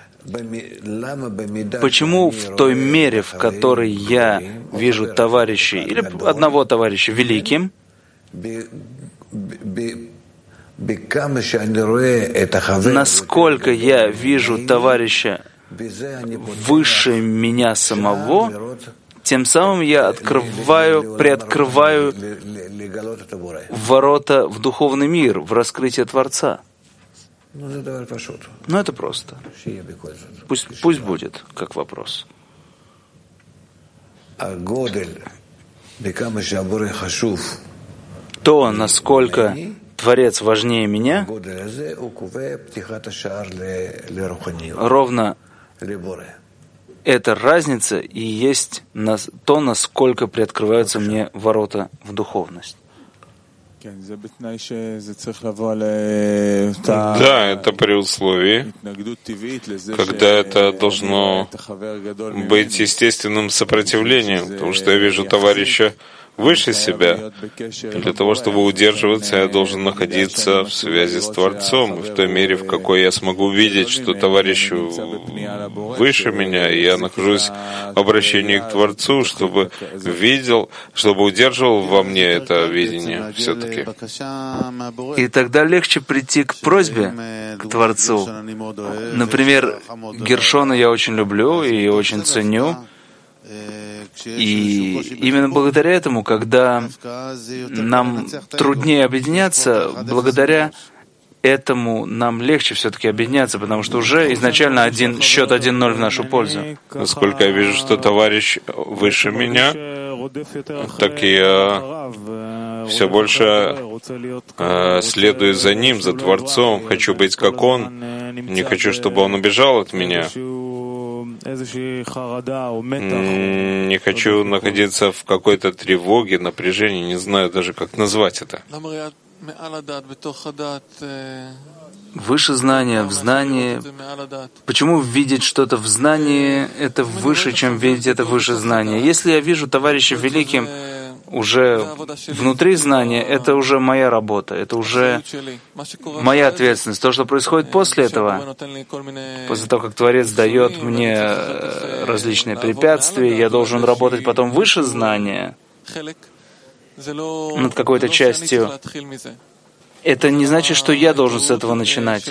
Почему в той мере, в которой я вижу товарищей, или одного товарища великим, насколько я вижу товарища выше меня самого, тем самым я открываю, приоткрываю ворота в духовный мир, в раскрытие Творца. Но это просто. Пусть, пусть будет как вопрос. То, насколько Творец важнее меня, ровно эта разница и есть то, насколько приоткрываются мне ворота в духовность. Да, это при условии, когда это должно быть естественным сопротивлением, потому что я вижу товарища выше себя. Для того, чтобы удерживаться, я должен находиться в связи с Творцом, и в той мере, в какой я смогу увидеть, что товарищ выше меня, и я нахожусь в обращении к Творцу, чтобы видел, чтобы удерживал во мне это видение все-таки. И тогда легче прийти к просьбе к Творцу. Например, Гершона я очень люблю и очень ценю. И именно благодаря этому, когда нам труднее объединяться, благодаря этому нам легче все-таки объединяться, потому что уже изначально один, счет один ноль в нашу пользу. Насколько я вижу, что товарищ выше меня, так и я все больше э, следую за ним, за Творцом, хочу быть как он, не хочу, чтобы он убежал от меня. Не хочу находиться в какой-то тревоге, напряжении, не знаю даже, как назвать это. Выше знания, в знании. Почему видеть что-то в знании — это выше, чем видеть это выше знания? Если я вижу товарища великим уже внутри знания, это уже моя работа, это уже моя ответственность. То, что происходит после этого, после того, как Творец дает мне различные препятствия, я должен работать потом выше знания над какой-то частью. Это не значит, что я должен с этого начинать.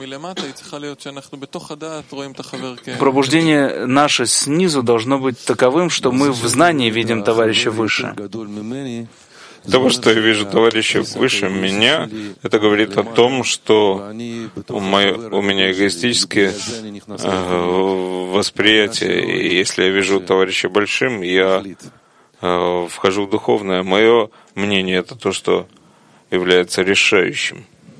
Пробуждение наше снизу должно быть таковым, что мы в знании видим товарища выше. Того, что я вижу товарища выше меня, это говорит о том, что у, мое, у меня эгоистическое э, восприятие, и если я вижу товарища большим, я э, вхожу в духовное. Мое мнение — это то, что является решающим.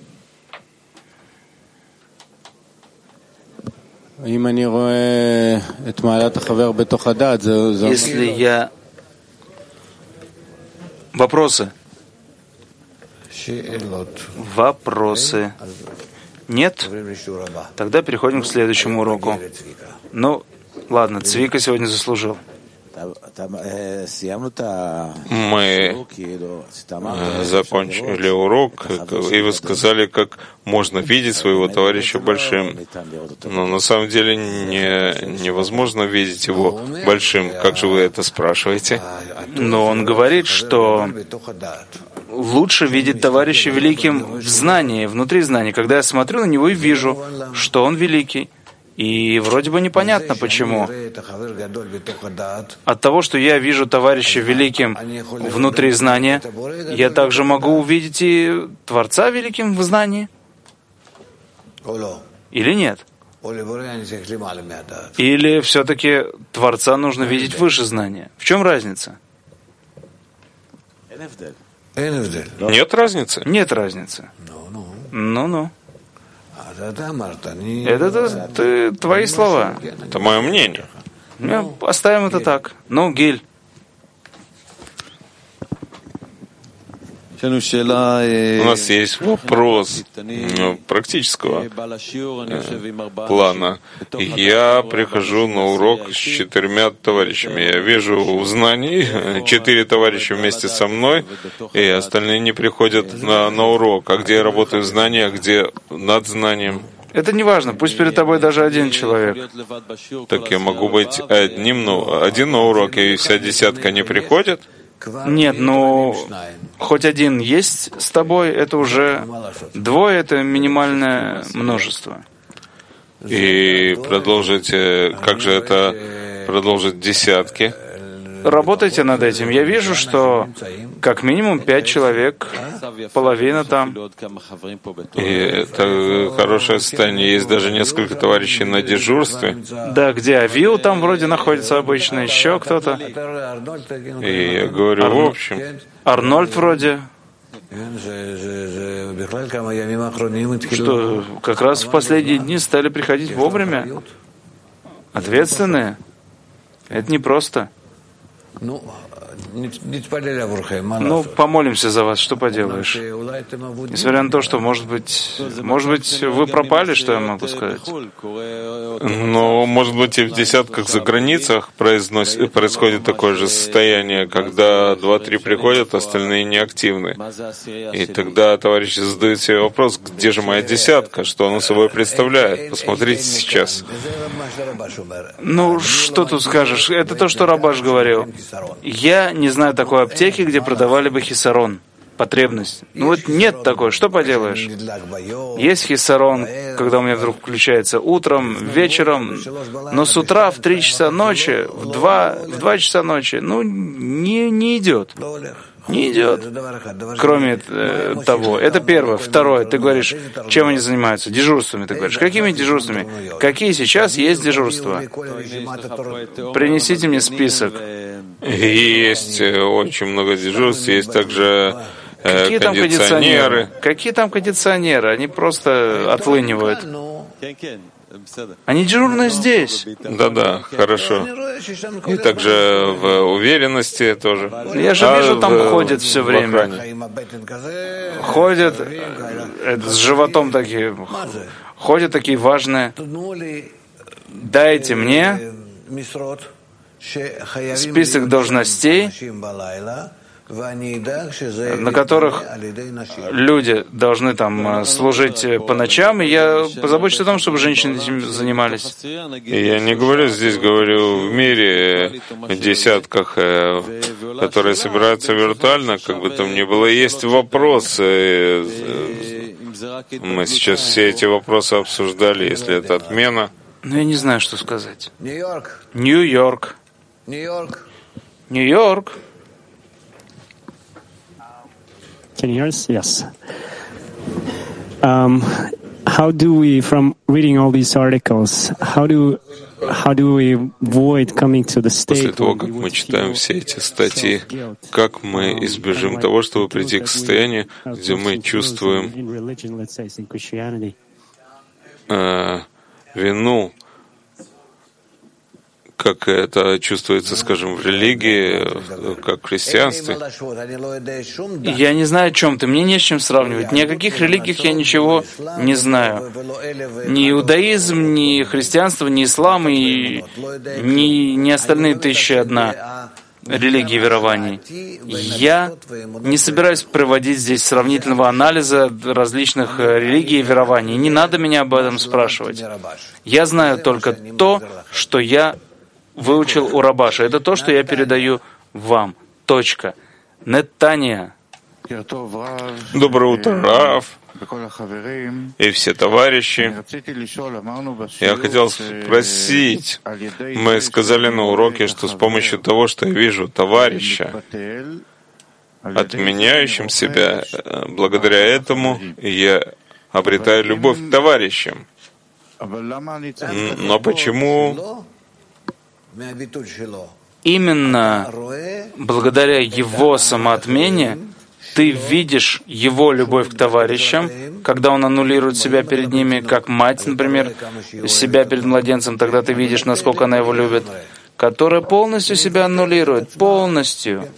Если я... Вопросы? Вопросы? Нет? Тогда переходим к следующему уроку. Ну, ладно, Цвика сегодня заслужил. Мы закончили урок, и вы сказали, как можно видеть своего товарища большим. Но на самом деле не, невозможно видеть его большим. Как же вы это спрашиваете? Но он говорит, что лучше видеть товарища великим в знании, внутри знания, когда я смотрю на него и вижу, что он великий. И вроде бы непонятно, почему. От того, что я вижу товарища великим внутри знания, я также могу увидеть и Творца великим в знании. Или нет? Или все-таки Творца нужно видеть выше знания? В чем разница? Нет разницы? Нет разницы. Ну-ну. Это, это ты, твои слова. Это мое мнение. Ну, оставим это так. Ну, Гиль. У нас есть вопрос практического плана. Я прихожу на урок с четырьмя товарищами. Я вижу в знании четыре товарища вместе со мной, и остальные не приходят на, на урок. А где я работаю в знании, а где над знанием? Это не важно, пусть перед тобой даже один человек. Так я могу быть одним, но один на урок, и вся десятка не приходит? Нет, ну, хоть один есть с тобой, это уже двое, это минимальное множество. И продолжить, как же это продолжить десятки? Работайте над этим. Я вижу, что как минимум пять человек, половина там. И это хорошее состояние. Есть даже несколько товарищей на дежурстве. Да, где Авил там вроде находится обычно, еще кто-то. И я говорю, Ар... в общем... Арнольд вроде. Что как раз в последние дни стали приходить вовремя. Ответственные. Это непросто. Ну, помолимся за вас, что поделаешь. Несмотря на то, что, может быть, может быть, вы пропали, что я могу сказать? Но, может быть, и в десятках за границах произносит, происходит такое же состояние, когда два-три приходят, остальные неактивны. И тогда товарищи задают себе вопрос, где же моя десятка, что она собой представляет? Посмотрите сейчас. Ну, что тут скажешь? Это то, что Рабаш говорил. Я не знаю такой аптеки, где продавали бы хисарон, потребность. Ну вот нет такой, что поделаешь? Есть хисарон, когда у меня вдруг включается утром, вечером, но с утра в три часа ночи, в два, в два часа ночи, ну, не, не идет. Не идет. Кроме э, того, это первое. Второе, ты говоришь, чем они занимаются? Дежурствами, ты говоришь. Какими дежурствами? Какие сейчас есть дежурства? Принесите мне список. Есть очень много дежурств, есть также э, Какие там кондиционеры? Какие там кондиционеры? Они просто отлынивают. Они дежурные здесь. Да-да, хорошо. И также в уверенности тоже. Я же а вижу, там в, ходят все время. Ходят это, с животом такие. Ходят такие важные. Дайте мне список должностей, на которых люди должны там служить по ночам, и я позабочусь о том, чтобы женщины этим занимались. И я не говорю здесь, говорю в мире, в десятках, которые собираются виртуально, как бы там ни было, есть вопросы. Мы сейчас все эти вопросы обсуждали, если это отмена. Ну, я не знаю, что сказать. Нью-Йорк. Нью-Йорк. Can you hear us? Yes. Um, how do we, from reading all these articles, how do how do we avoid coming to the state? После того, как мы читаем все эти статьи, как мы избежим того, чтобы прийти к состоянию, где мы чувствуем э, вину, как это чувствуется, скажем, в религии, как в христианстве. Я не знаю, о чем ты. Мне не с чем сравнивать. Ни о каких религиях я ничего не знаю. Ни иудаизм, ни христианство, ни ислам, и ни, ни остальные тысячи одна религии верований. Я не собираюсь проводить здесь сравнительного анализа различных религий и верований. Не надо меня об этом спрашивать. Я знаю только то, что я выучил у Рабаша. Это то, что я передаю вам. Точка. Нетания. Доброе утро, Рав, и все товарищи. Я хотел спросить, мы сказали на уроке, что с помощью того, что я вижу товарища, отменяющим себя, благодаря этому я обретаю любовь к товарищам. Но почему именно благодаря его самоотмене ты видишь его любовь к товарищам, когда он аннулирует себя перед ними, как мать, например, себя перед младенцем, тогда ты видишь, насколько она его любит, которая полностью себя аннулирует, полностью.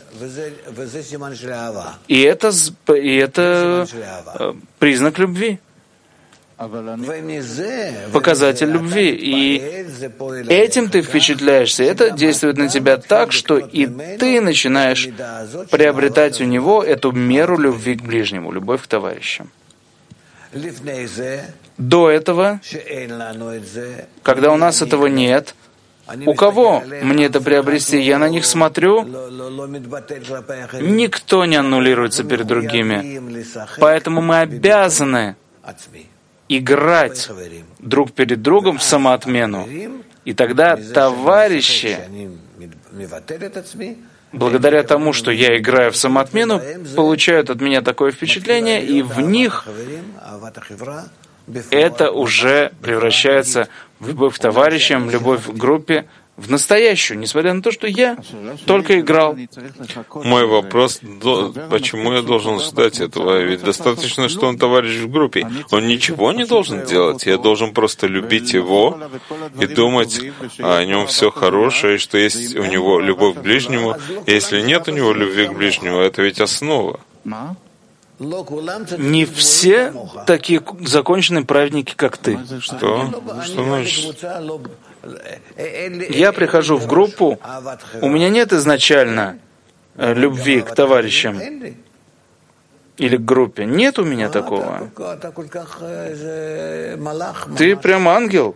И это, и это признак любви. Показатель любви. И этим ты впечатляешься. Это действует на тебя так, что и ты начинаешь приобретать у него эту меру любви к ближнему, любовь к товарищам. До этого, когда у нас этого нет, у кого мне это приобрести? Я на них смотрю, никто не аннулируется перед другими. Поэтому мы обязаны играть друг перед другом в самоотмену. И тогда товарищи, благодаря тому, что я играю в самоотмену, получают от меня такое впечатление, и в них это уже превращается в любовь к товарищам, любовь к группе, в настоящую, несмотря на то, что я только играл. Мой вопрос, почему я должен ждать этого? Ведь достаточно, что он товарищ в группе. Он ничего не должен делать. Я должен просто любить его и думать о нем все хорошее, что есть у него любовь к ближнему. И если нет у него любви к ближнему, это ведь основа. Не все такие законченные праведники, как ты. Что? Что значит? Я прихожу в группу, у меня нет изначально любви к товарищам или к группе. Нет у меня такого. Ты прям ангел.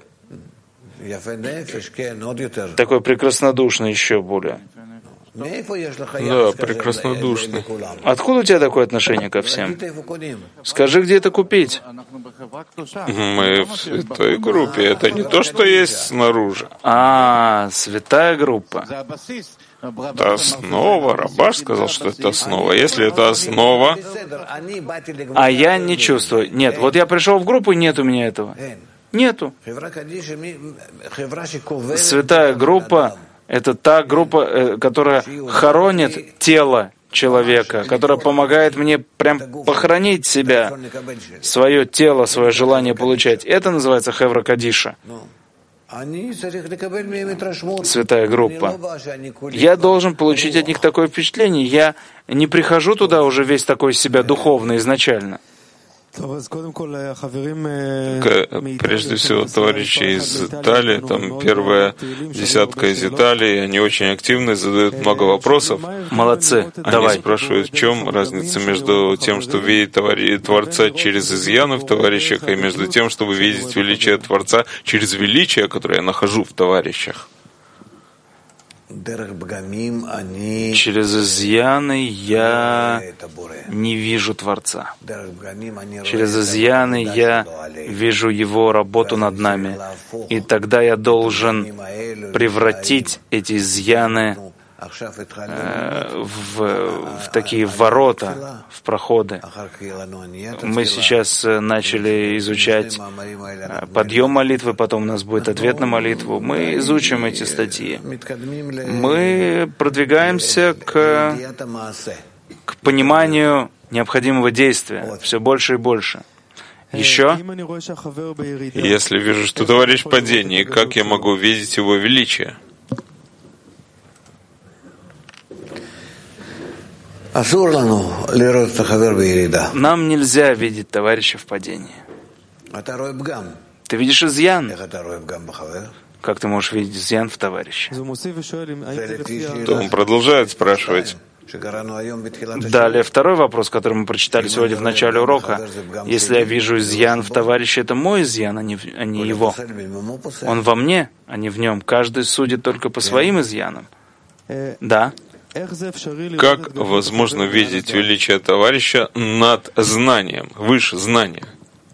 Такой прекраснодушный еще более. Да, прекраснодушный. Откуда у тебя такое отношение ко всем? Скажи, где это купить? Мы в святой группе. Это не то, что есть снаружи. А, святая группа. Это основа. Рабаш сказал, что это основа. Если это основа... А я не чувствую. Нет, вот я пришел в группу, и нет у меня этого. Нету. Святая группа — это та группа, которая хоронит тело человека, которая помогает мне прям похоронить себя, свое тело, свое желание получать. Это называется Хевра Кадиша. Святая группа. Я должен получить от них такое впечатление. Я не прихожу туда уже весь такой себя духовный изначально. Прежде всего, товарищи из Италии, там первая десятка из Италии, они очень активны, задают много вопросов. Молодцы. Они Давай. спрашивают, в чем разница между тем, что видеть Творца через изъяны в товарищах, и между тем, чтобы видеть величие Творца через величие, которое я нахожу в товарищах. Через изъяны я не вижу Творца. Через изъяны я вижу Его работу над нами. И тогда я должен превратить эти изъяны э, в, в такие ворота, в проходы. Мы сейчас начали изучать подъем молитвы, потом у нас будет ответ на молитву. Мы изучим эти статьи. Мы продвигаемся к, к пониманию необходимого действия все больше и больше. Еще? Если вижу, что товарищ в падении, как я могу видеть его величие? Нам нельзя видеть товарища в падении. Ты видишь изъян. Как ты можешь видеть изъян в товарище? То он продолжает спрашивать. Далее второй вопрос, который мы прочитали сегодня в начале урока. Если я вижу изъян в товарище, это мой изъян, а не, а не его. Он во мне, а не в нем. Каждый судит только по своим изъянам. Да. Как возможно видеть величие товарища над знанием, выше знания?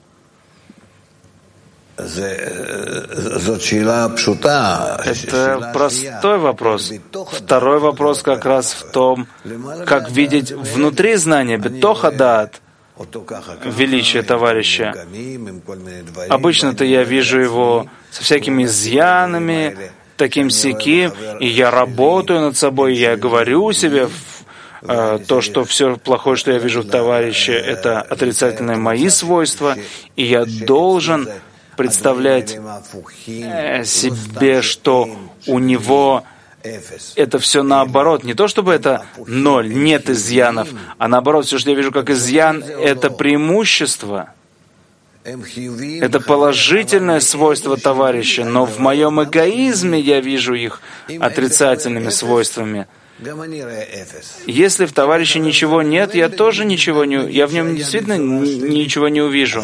Это простой вопрос. Второй вопрос как раз в том, как видеть внутри знания, бетоха даат, величие товарища. Обычно-то я вижу его со всякими изъянами, таким-сяким, и я работаю над собой, я говорю себе э, то, что все плохое, что я вижу в товарище, это отрицательные мои свойства, и я должен представлять э, себе, что у него это все наоборот. Не то, чтобы это ноль, нет изъянов, а наоборот, все, что я вижу как изъян, это преимущество. Это положительное свойство товарища, но в моем эгоизме я вижу их отрицательными свойствами. Если в товарище ничего нет, я тоже ничего не... Я в нем действительно ничего не увижу.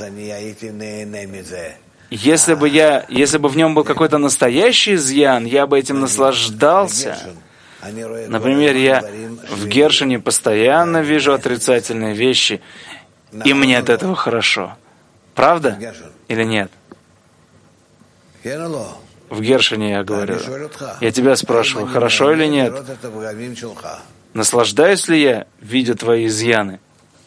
Если бы я, если бы в нем был какой-то настоящий изъян, я бы этим наслаждался. Например, я в Гершине постоянно вижу отрицательные вещи, и мне от этого хорошо. Правда или нет? В Гершине я говорю. Я тебя спрашиваю, хорошо или нет? Наслаждаюсь ли я, видя твои изъяны?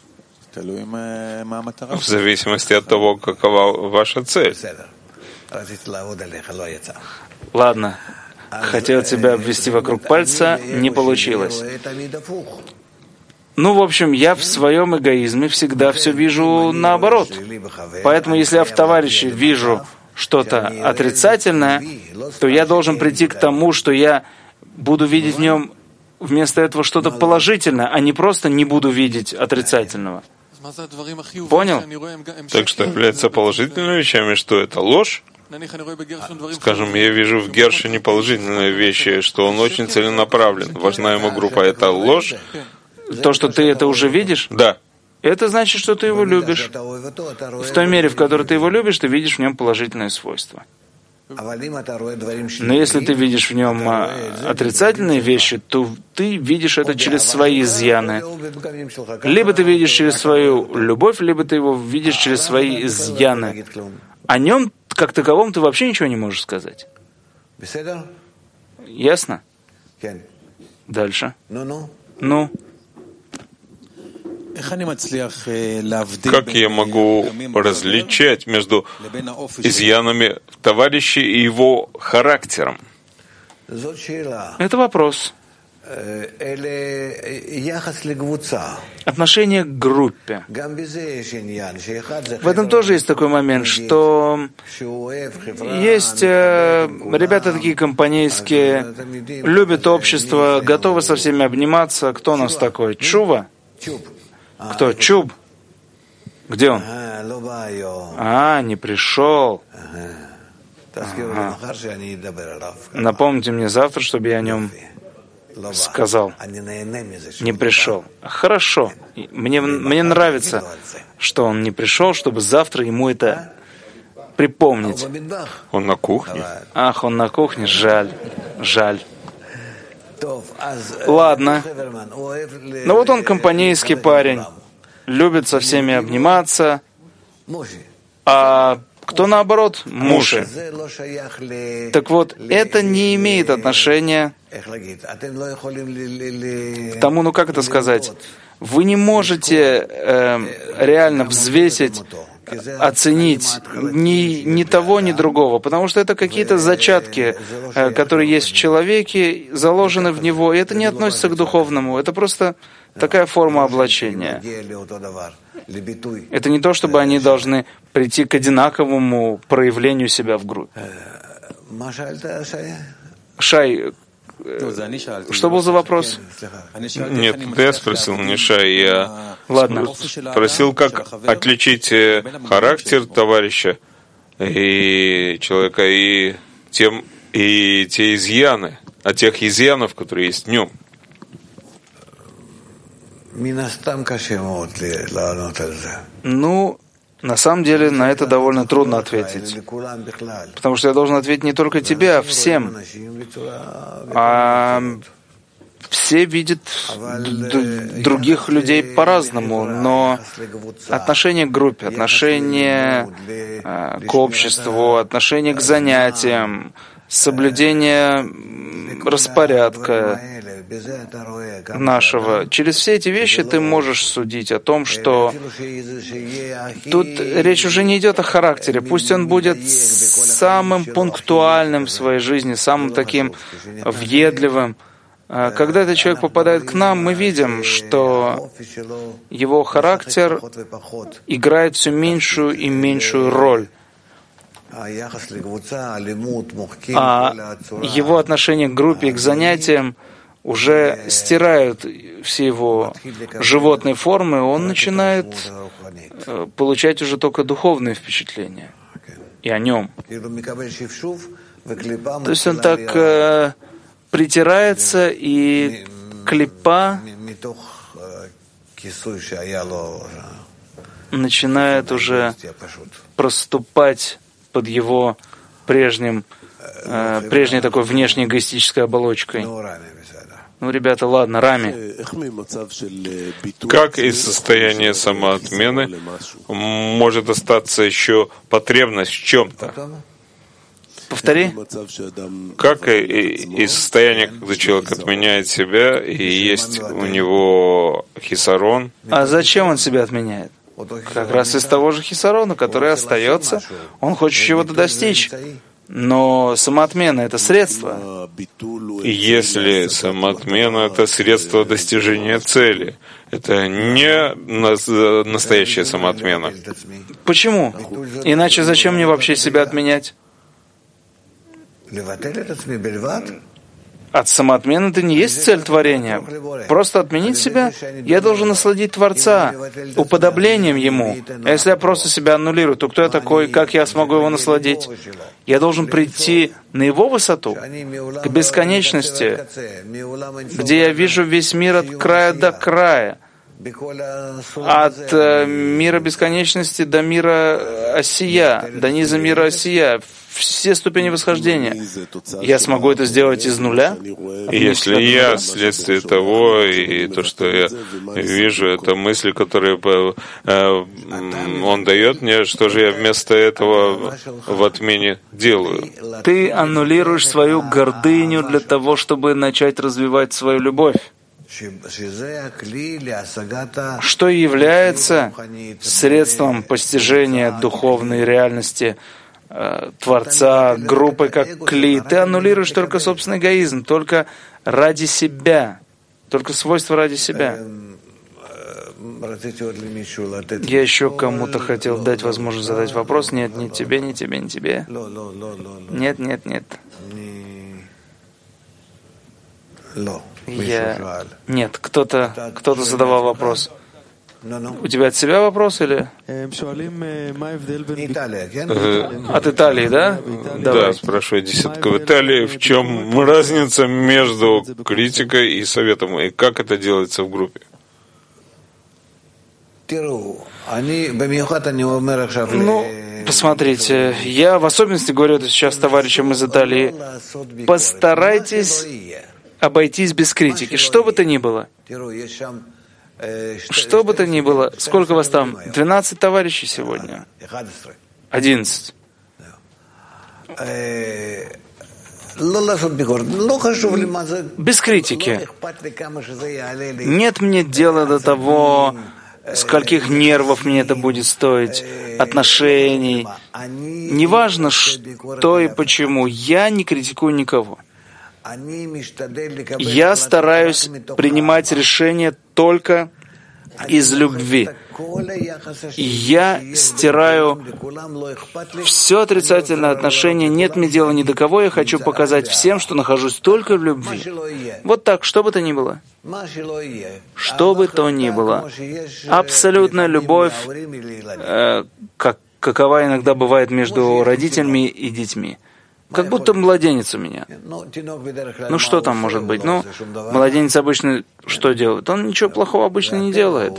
В зависимости от того, какова ваша цель. Ладно, хотел тебя обвести вокруг пальца, не получилось. Ну, в общем, я в своем эгоизме всегда все вижу наоборот. Поэтому, если я в товарище вижу что-то отрицательное, то я должен прийти к тому, что я буду видеть в нем вместо этого что-то положительное, а не просто не буду видеть отрицательного. Понял? Так что является положительными вещами, что это ложь? Скажем, я вижу в Гершине положительные вещи, что он очень целенаправлен. Важна ему группа. Это ложь? То, что ты это уже видишь? Да. Это значит, что ты его любишь. В той мере, в которой ты его любишь, ты видишь в нем положительные свойства. Но если ты видишь в нем отрицательные вещи, то ты видишь это через свои изъяны. Либо ты видишь через свою любовь, либо ты его видишь через свои изъяны. О нем, как таковом, ты вообще ничего не можешь сказать. Ясно? Дальше. Ну? Как я могу различать между изъянами товарища и его характером? Это вопрос. Отношение к группе. В этом тоже есть такой момент, что есть э, ребята такие компанейские, любят общество, готовы со всеми обниматься. Кто у нас такой? Чува? Кто? Чуб? Где он? А, не пришел. Ага. Напомните мне завтра, чтобы я о нем сказал. Не пришел. Хорошо. Мне, мне нравится, что он не пришел, чтобы завтра ему это припомнить. Он на кухне? Ах, он на кухне? Жаль. Жаль. Ладно. Ну вот он компанейский парень, любит со всеми обниматься, а кто наоборот? Муши. Так вот, это не имеет отношения к тому, ну как это сказать, вы не можете э, реально взвесить, оценить ни, ни того, ни другого, потому что это какие-то зачатки, э, которые есть в человеке, заложены в него, и это не относится к духовному, это просто такая форма облачения. Это не то, чтобы они должны прийти к одинаковому проявлению себя в группе. Шай, что был за вопрос? Нет, это я спросил, не Шай. Я Ладно. спросил, как отличить характер товарища и человека и, тем, и те изъяны, от тех изъянов, которые есть в нем. Ну, на самом деле, на это довольно трудно ответить. Потому что я должен ответить не только тебе, а всем. А все видят других людей по-разному, но отношение к группе, отношение к обществу, отношение к занятиям, соблюдение распорядка нашего. Через все эти вещи ты можешь судить о том, что тут речь уже не идет о характере. Пусть он будет самым пунктуальным в своей жизни, самым таким въедливым. Когда этот человек попадает к нам, мы видим, что его характер играет все меньшую и меньшую роль. А его отношение к группе и к занятиям уже стирают все его животные формы, он начинает получать уже только духовные впечатления и о нем. То есть он так э, притирается, и клипа начинает уже проступать под его прежним, э, прежней такой внешней эгоистической оболочкой. Ну, ребята, ладно, Рами. Как из состояния самоотмены может остаться еще потребность в чем-то? Повтори. Как из состояния, когда человек отменяет себя, и есть у него хисарон? А зачем он себя отменяет? Как раз из того же хисарона, который остается, он хочет чего-то достичь. Но самоотмена — это средство. И если самоотмена — это средство достижения цели, это не настоящая самоотмена. Почему? Иначе зачем мне вообще себя отменять? От самоотмены это не есть цель творения. Просто отменить себя, я должен насладить Творца уподоблением Ему. А если я просто себя аннулирую, то кто я такой, как я смогу его насладить? Я должен прийти на его высоту, к бесконечности, где я вижу весь мир от края до края, от мира бесконечности до мира осия, до низа мира осия, все ступени восхождения. Я смогу это сделать из нуля? И если я следствие того, и то, что я вижу, это мысли, которые он дает мне, что же я вместо этого в отмене делаю? Ты аннулируешь свою гордыню для того, чтобы начать развивать свою любовь, что является средством постижения духовной реальности Творца, группы как кли. Ты аннулируешь только собственный эгоизм, только ради себя, только свойства ради себя. Я еще кому-то хотел дать возможность задать вопрос. Нет, не тебе, не тебе, не тебе. Нет, нет, нет. Я... Нет, кто-то, кто-то задавал вопрос. У тебя от себя вопрос или? От Италии, да? Да, спрашиваю десятка в Италии. В чем разница между критикой и советом? И как это делается в группе? Ну, посмотрите, я в особенности говорю это сейчас товарищам из Италии. Постарайтесь обойтись без критики, что бы то ни было. Что бы то ни было, сколько вас там? двенадцать товарищей сегодня? одиннадцать. Без критики. Нет мне дела до того, скольких нервов мне это будет стоить, отношений. Неважно, что и почему. Я не критикую никого. Я стараюсь принимать решения только из любви. Я стираю все отрицательное отношение. Нет мне дела ни до кого. Я хочу показать всем, что нахожусь только в любви. Вот так, что бы то ни было. Что бы то ни было. Абсолютная любовь, э, как, какова иногда бывает между родителями и детьми. Как будто младенец у меня. Ну что там может быть? Ну, младенец обычно что делает? Он ничего плохого обычно не делает.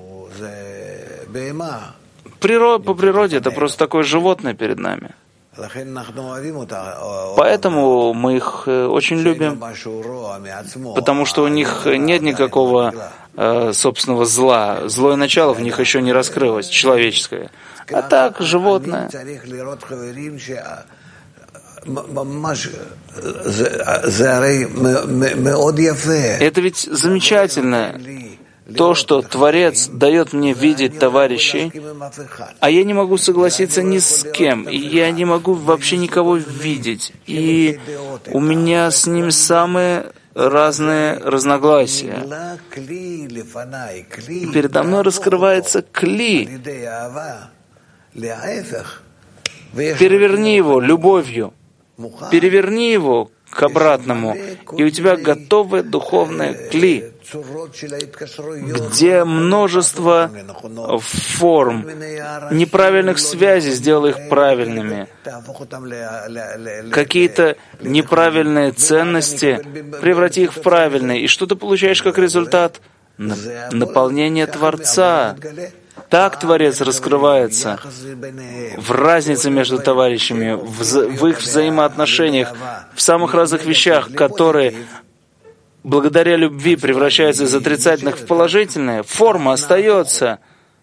Природ, по природе это просто такое животное перед нами. Поэтому мы их очень любим, потому что у них нет никакого э, собственного зла. Злое начало в них еще не раскрылось, человеческое. А так, животное. Это ведь замечательно, то, что Творец дает мне видеть товарищей, а я не могу согласиться ни с кем, и я не могу вообще никого видеть. И у меня с ним самые разные разногласия. И передо мной раскрывается кли. Переверни его любовью. Переверни его к обратному, и у тебя готовое духовное кли, где множество форм, неправильных связей, сделай их правильными. Какие-то неправильные ценности, преврати их в правильные. И что ты получаешь как результат? Наполнение Творца. Так Творец раскрывается в разнице между товарищами, в, в их взаимоотношениях, в самых разных вещах, которые благодаря любви превращаются из отрицательных в положительные. Форма остается.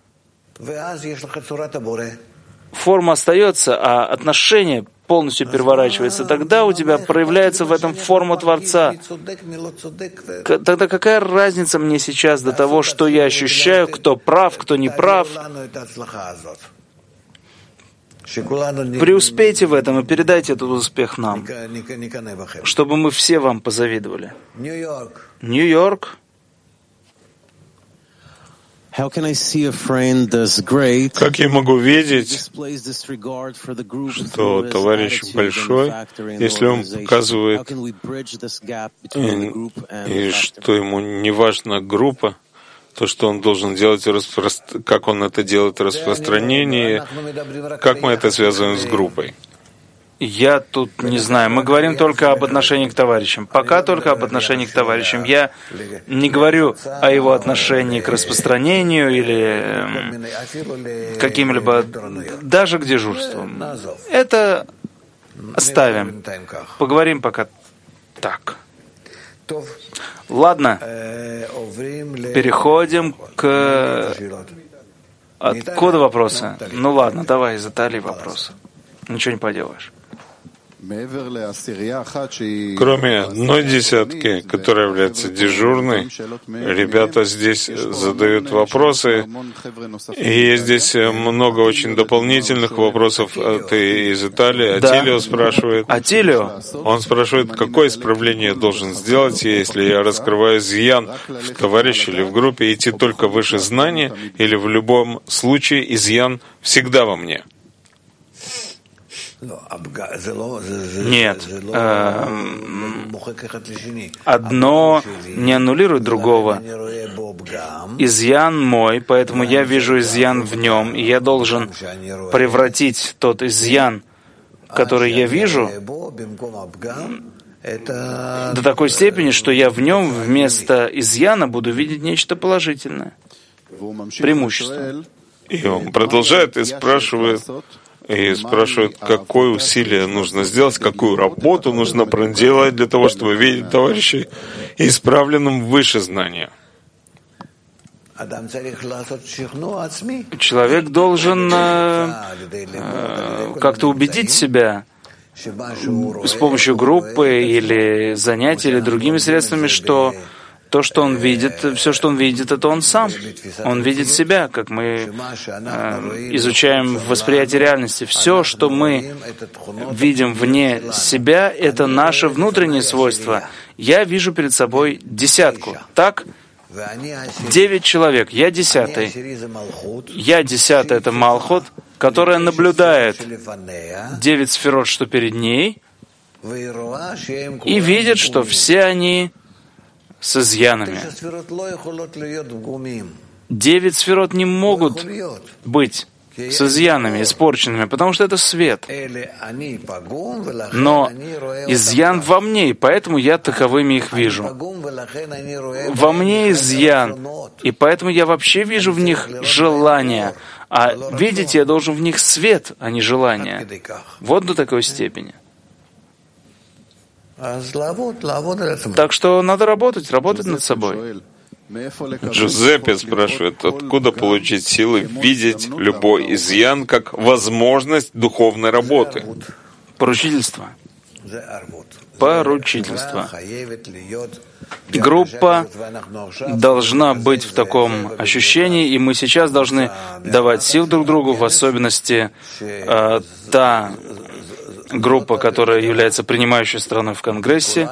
Форма остается, а отношение полностью переворачивается. Тогда у тебя проявляется в этом форма Творца. Тогда какая разница мне сейчас до того, что я ощущаю, кто прав, кто не прав? Преуспейте в этом и передайте этот успех нам, чтобы мы все вам позавидовали. Нью-Йорк. Как я могу видеть, что товарищ большой, если он показывает, и, и что ему не важна группа, то, что он должен делать, как он это делает, распространение, как мы это связываем с группой? Я тут не знаю. Мы говорим только об отношении к товарищам. Пока только об отношении к товарищам. Я не говорю о его отношении к распространению или каким-либо, даже к дежурству. Это оставим. Поговорим пока так. Ладно. Переходим к... Откуда вопросы? Ну ладно, давай из Италии вопросы. Ничего не поделаешь. Кроме одной десятки, которая является дежурной, ребята здесь задают вопросы, и есть здесь много очень дополнительных вопросов. Ты из Италии. Да. Атилио спрашивает. Атилио? Он спрашивает, какое исправление я должен сделать, если я раскрываю изъян в товарище или в группе, идти только выше знания, или в любом случае изъян всегда во мне? Нет. Одно не аннулирует другого. Изъян мой, поэтому я вижу изъян в нем, и я должен превратить тот изъян, который я вижу, до такой степени, что я в нем вместо изъяна буду видеть нечто положительное, преимущество. И он продолжает и спрашивает, и спрашивают, какое усилие нужно сделать, какую работу нужно проделать для того, чтобы видеть товарищей исправленным выше знания. Человек должен э, э, как-то убедить себя с помощью группы или занятий, или другими средствами, что то, что он видит, все, что он видит, это он сам. Он видит себя, как мы э, изучаем восприятие реальности. Все, что мы видим вне себя, это наше внутреннее свойство. Я вижу перед собой десятку. Так? Девять человек. Я десятый. Я десятый — это Малхут, которая наблюдает девять сферот, что перед ней, и видит, что все они с изъянами. Девять сферот не могут быть с изъянами, испорченными, потому что это свет. Но изъян во мне, и поэтому я таковыми их вижу. Во мне изъян, и поэтому я вообще вижу в них желание. А видеть я должен в них свет, а не желание. Вот до такой степени. Так что надо работать, работать над собой. Джузеппе спрашивает, откуда получить силы видеть любой изъян как возможность духовной работы? Поручительство. Поручительство. Группа должна быть в таком ощущении, и мы сейчас должны давать сил друг другу, в особенности э, та группа, которая является принимающей страной в Конгрессе.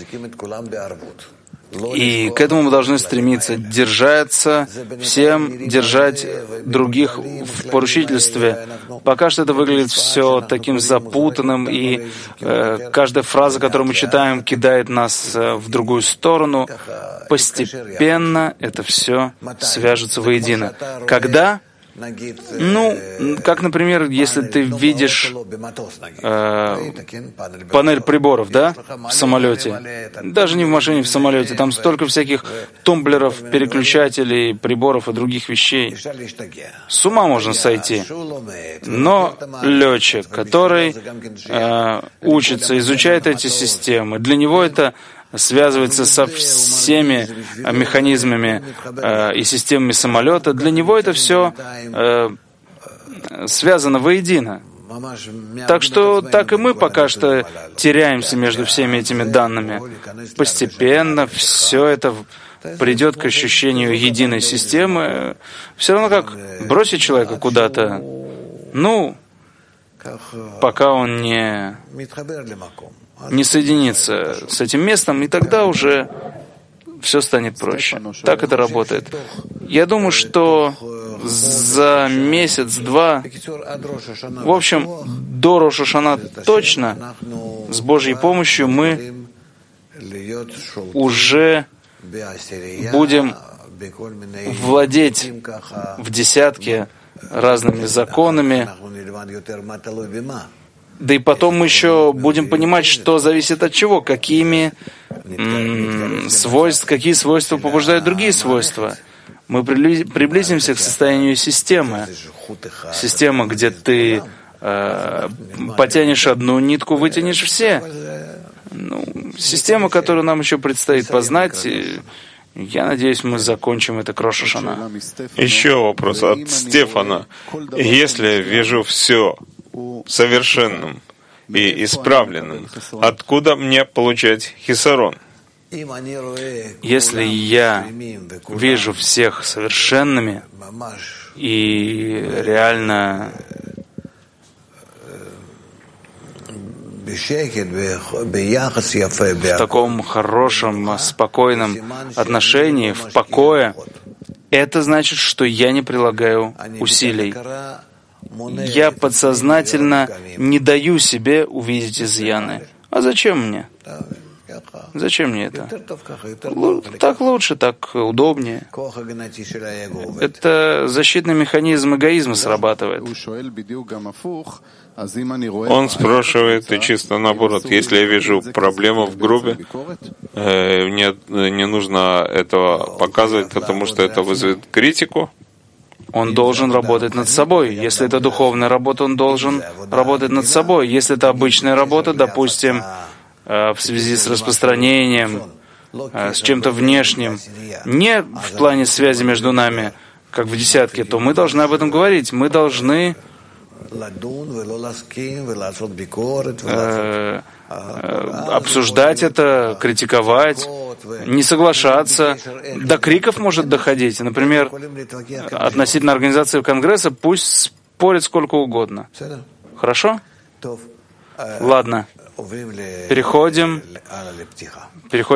И к этому мы должны стремиться, держаться, всем держать других в поручительстве. Пока что это выглядит все таким запутанным, и э, каждая фраза, которую мы читаем, кидает нас э, в другую сторону. Постепенно это все свяжется воедино. Когда? Ну, как, например, если ты видишь э, панель приборов, да, в самолете, даже не в машине, в самолете, там столько всяких тумблеров, переключателей, приборов и других вещей. С ума можно сойти. Но летчик, который э, учится, изучает эти системы, для него это связывается со всеми механизмами э, и системами самолета, для него это все э, связано воедино. Так что так и мы пока что теряемся между всеми этими данными. Постепенно все это придет к ощущению единой системы. Все равно как бросить человека куда-то. Ну, пока он не, не соединится с этим местом, и тогда уже все станет проще. Так это работает. Я думаю, что за месяц-два, в общем, до Рош ха-Шана точно, с Божьей помощью мы уже будем владеть в десятке разными законами, да и потом мы еще будем понимать, что зависит от чего, какими м- свойств, какие свойства побуждают другие свойства. Мы приблизимся к состоянию системы. Система, где ты э, потянешь одну нитку, вытянешь все. Ну, система, которую нам еще предстоит познать. Я надеюсь, мы закончим это к Рош ха-Шана. Еще вопрос от Стефана. Если я вижу все совершенным и исправленным, откуда мне получать хисарон? Если я вижу всех совершенными и реально в таком хорошем, спокойном отношении, в покое, это значит, что я не прилагаю усилий. Я подсознательно не даю себе увидеть изъяны. А зачем мне? Зачем мне это? Так лучше, так удобнее. Это защитный механизм эгоизма срабатывает. Он спрашивает, и чисто наоборот, если я вижу проблему в группе, э, мне не нужно этого показывать, потому что это вызовет критику. Он должен работать над собой. Если это духовная работа, он должен работать над собой. Если это обычная работа, допустим, в связи с распространением, с чем-то внешним, не в плане связи между нами, как в десятке, то мы должны об этом говорить. Мы должны э, обсуждать это, критиковать, не соглашаться. До криков может доходить. Например, относительно организации Конгресса пусть спорят сколько угодно. Хорошо? Ладно. Переходим. Переходим.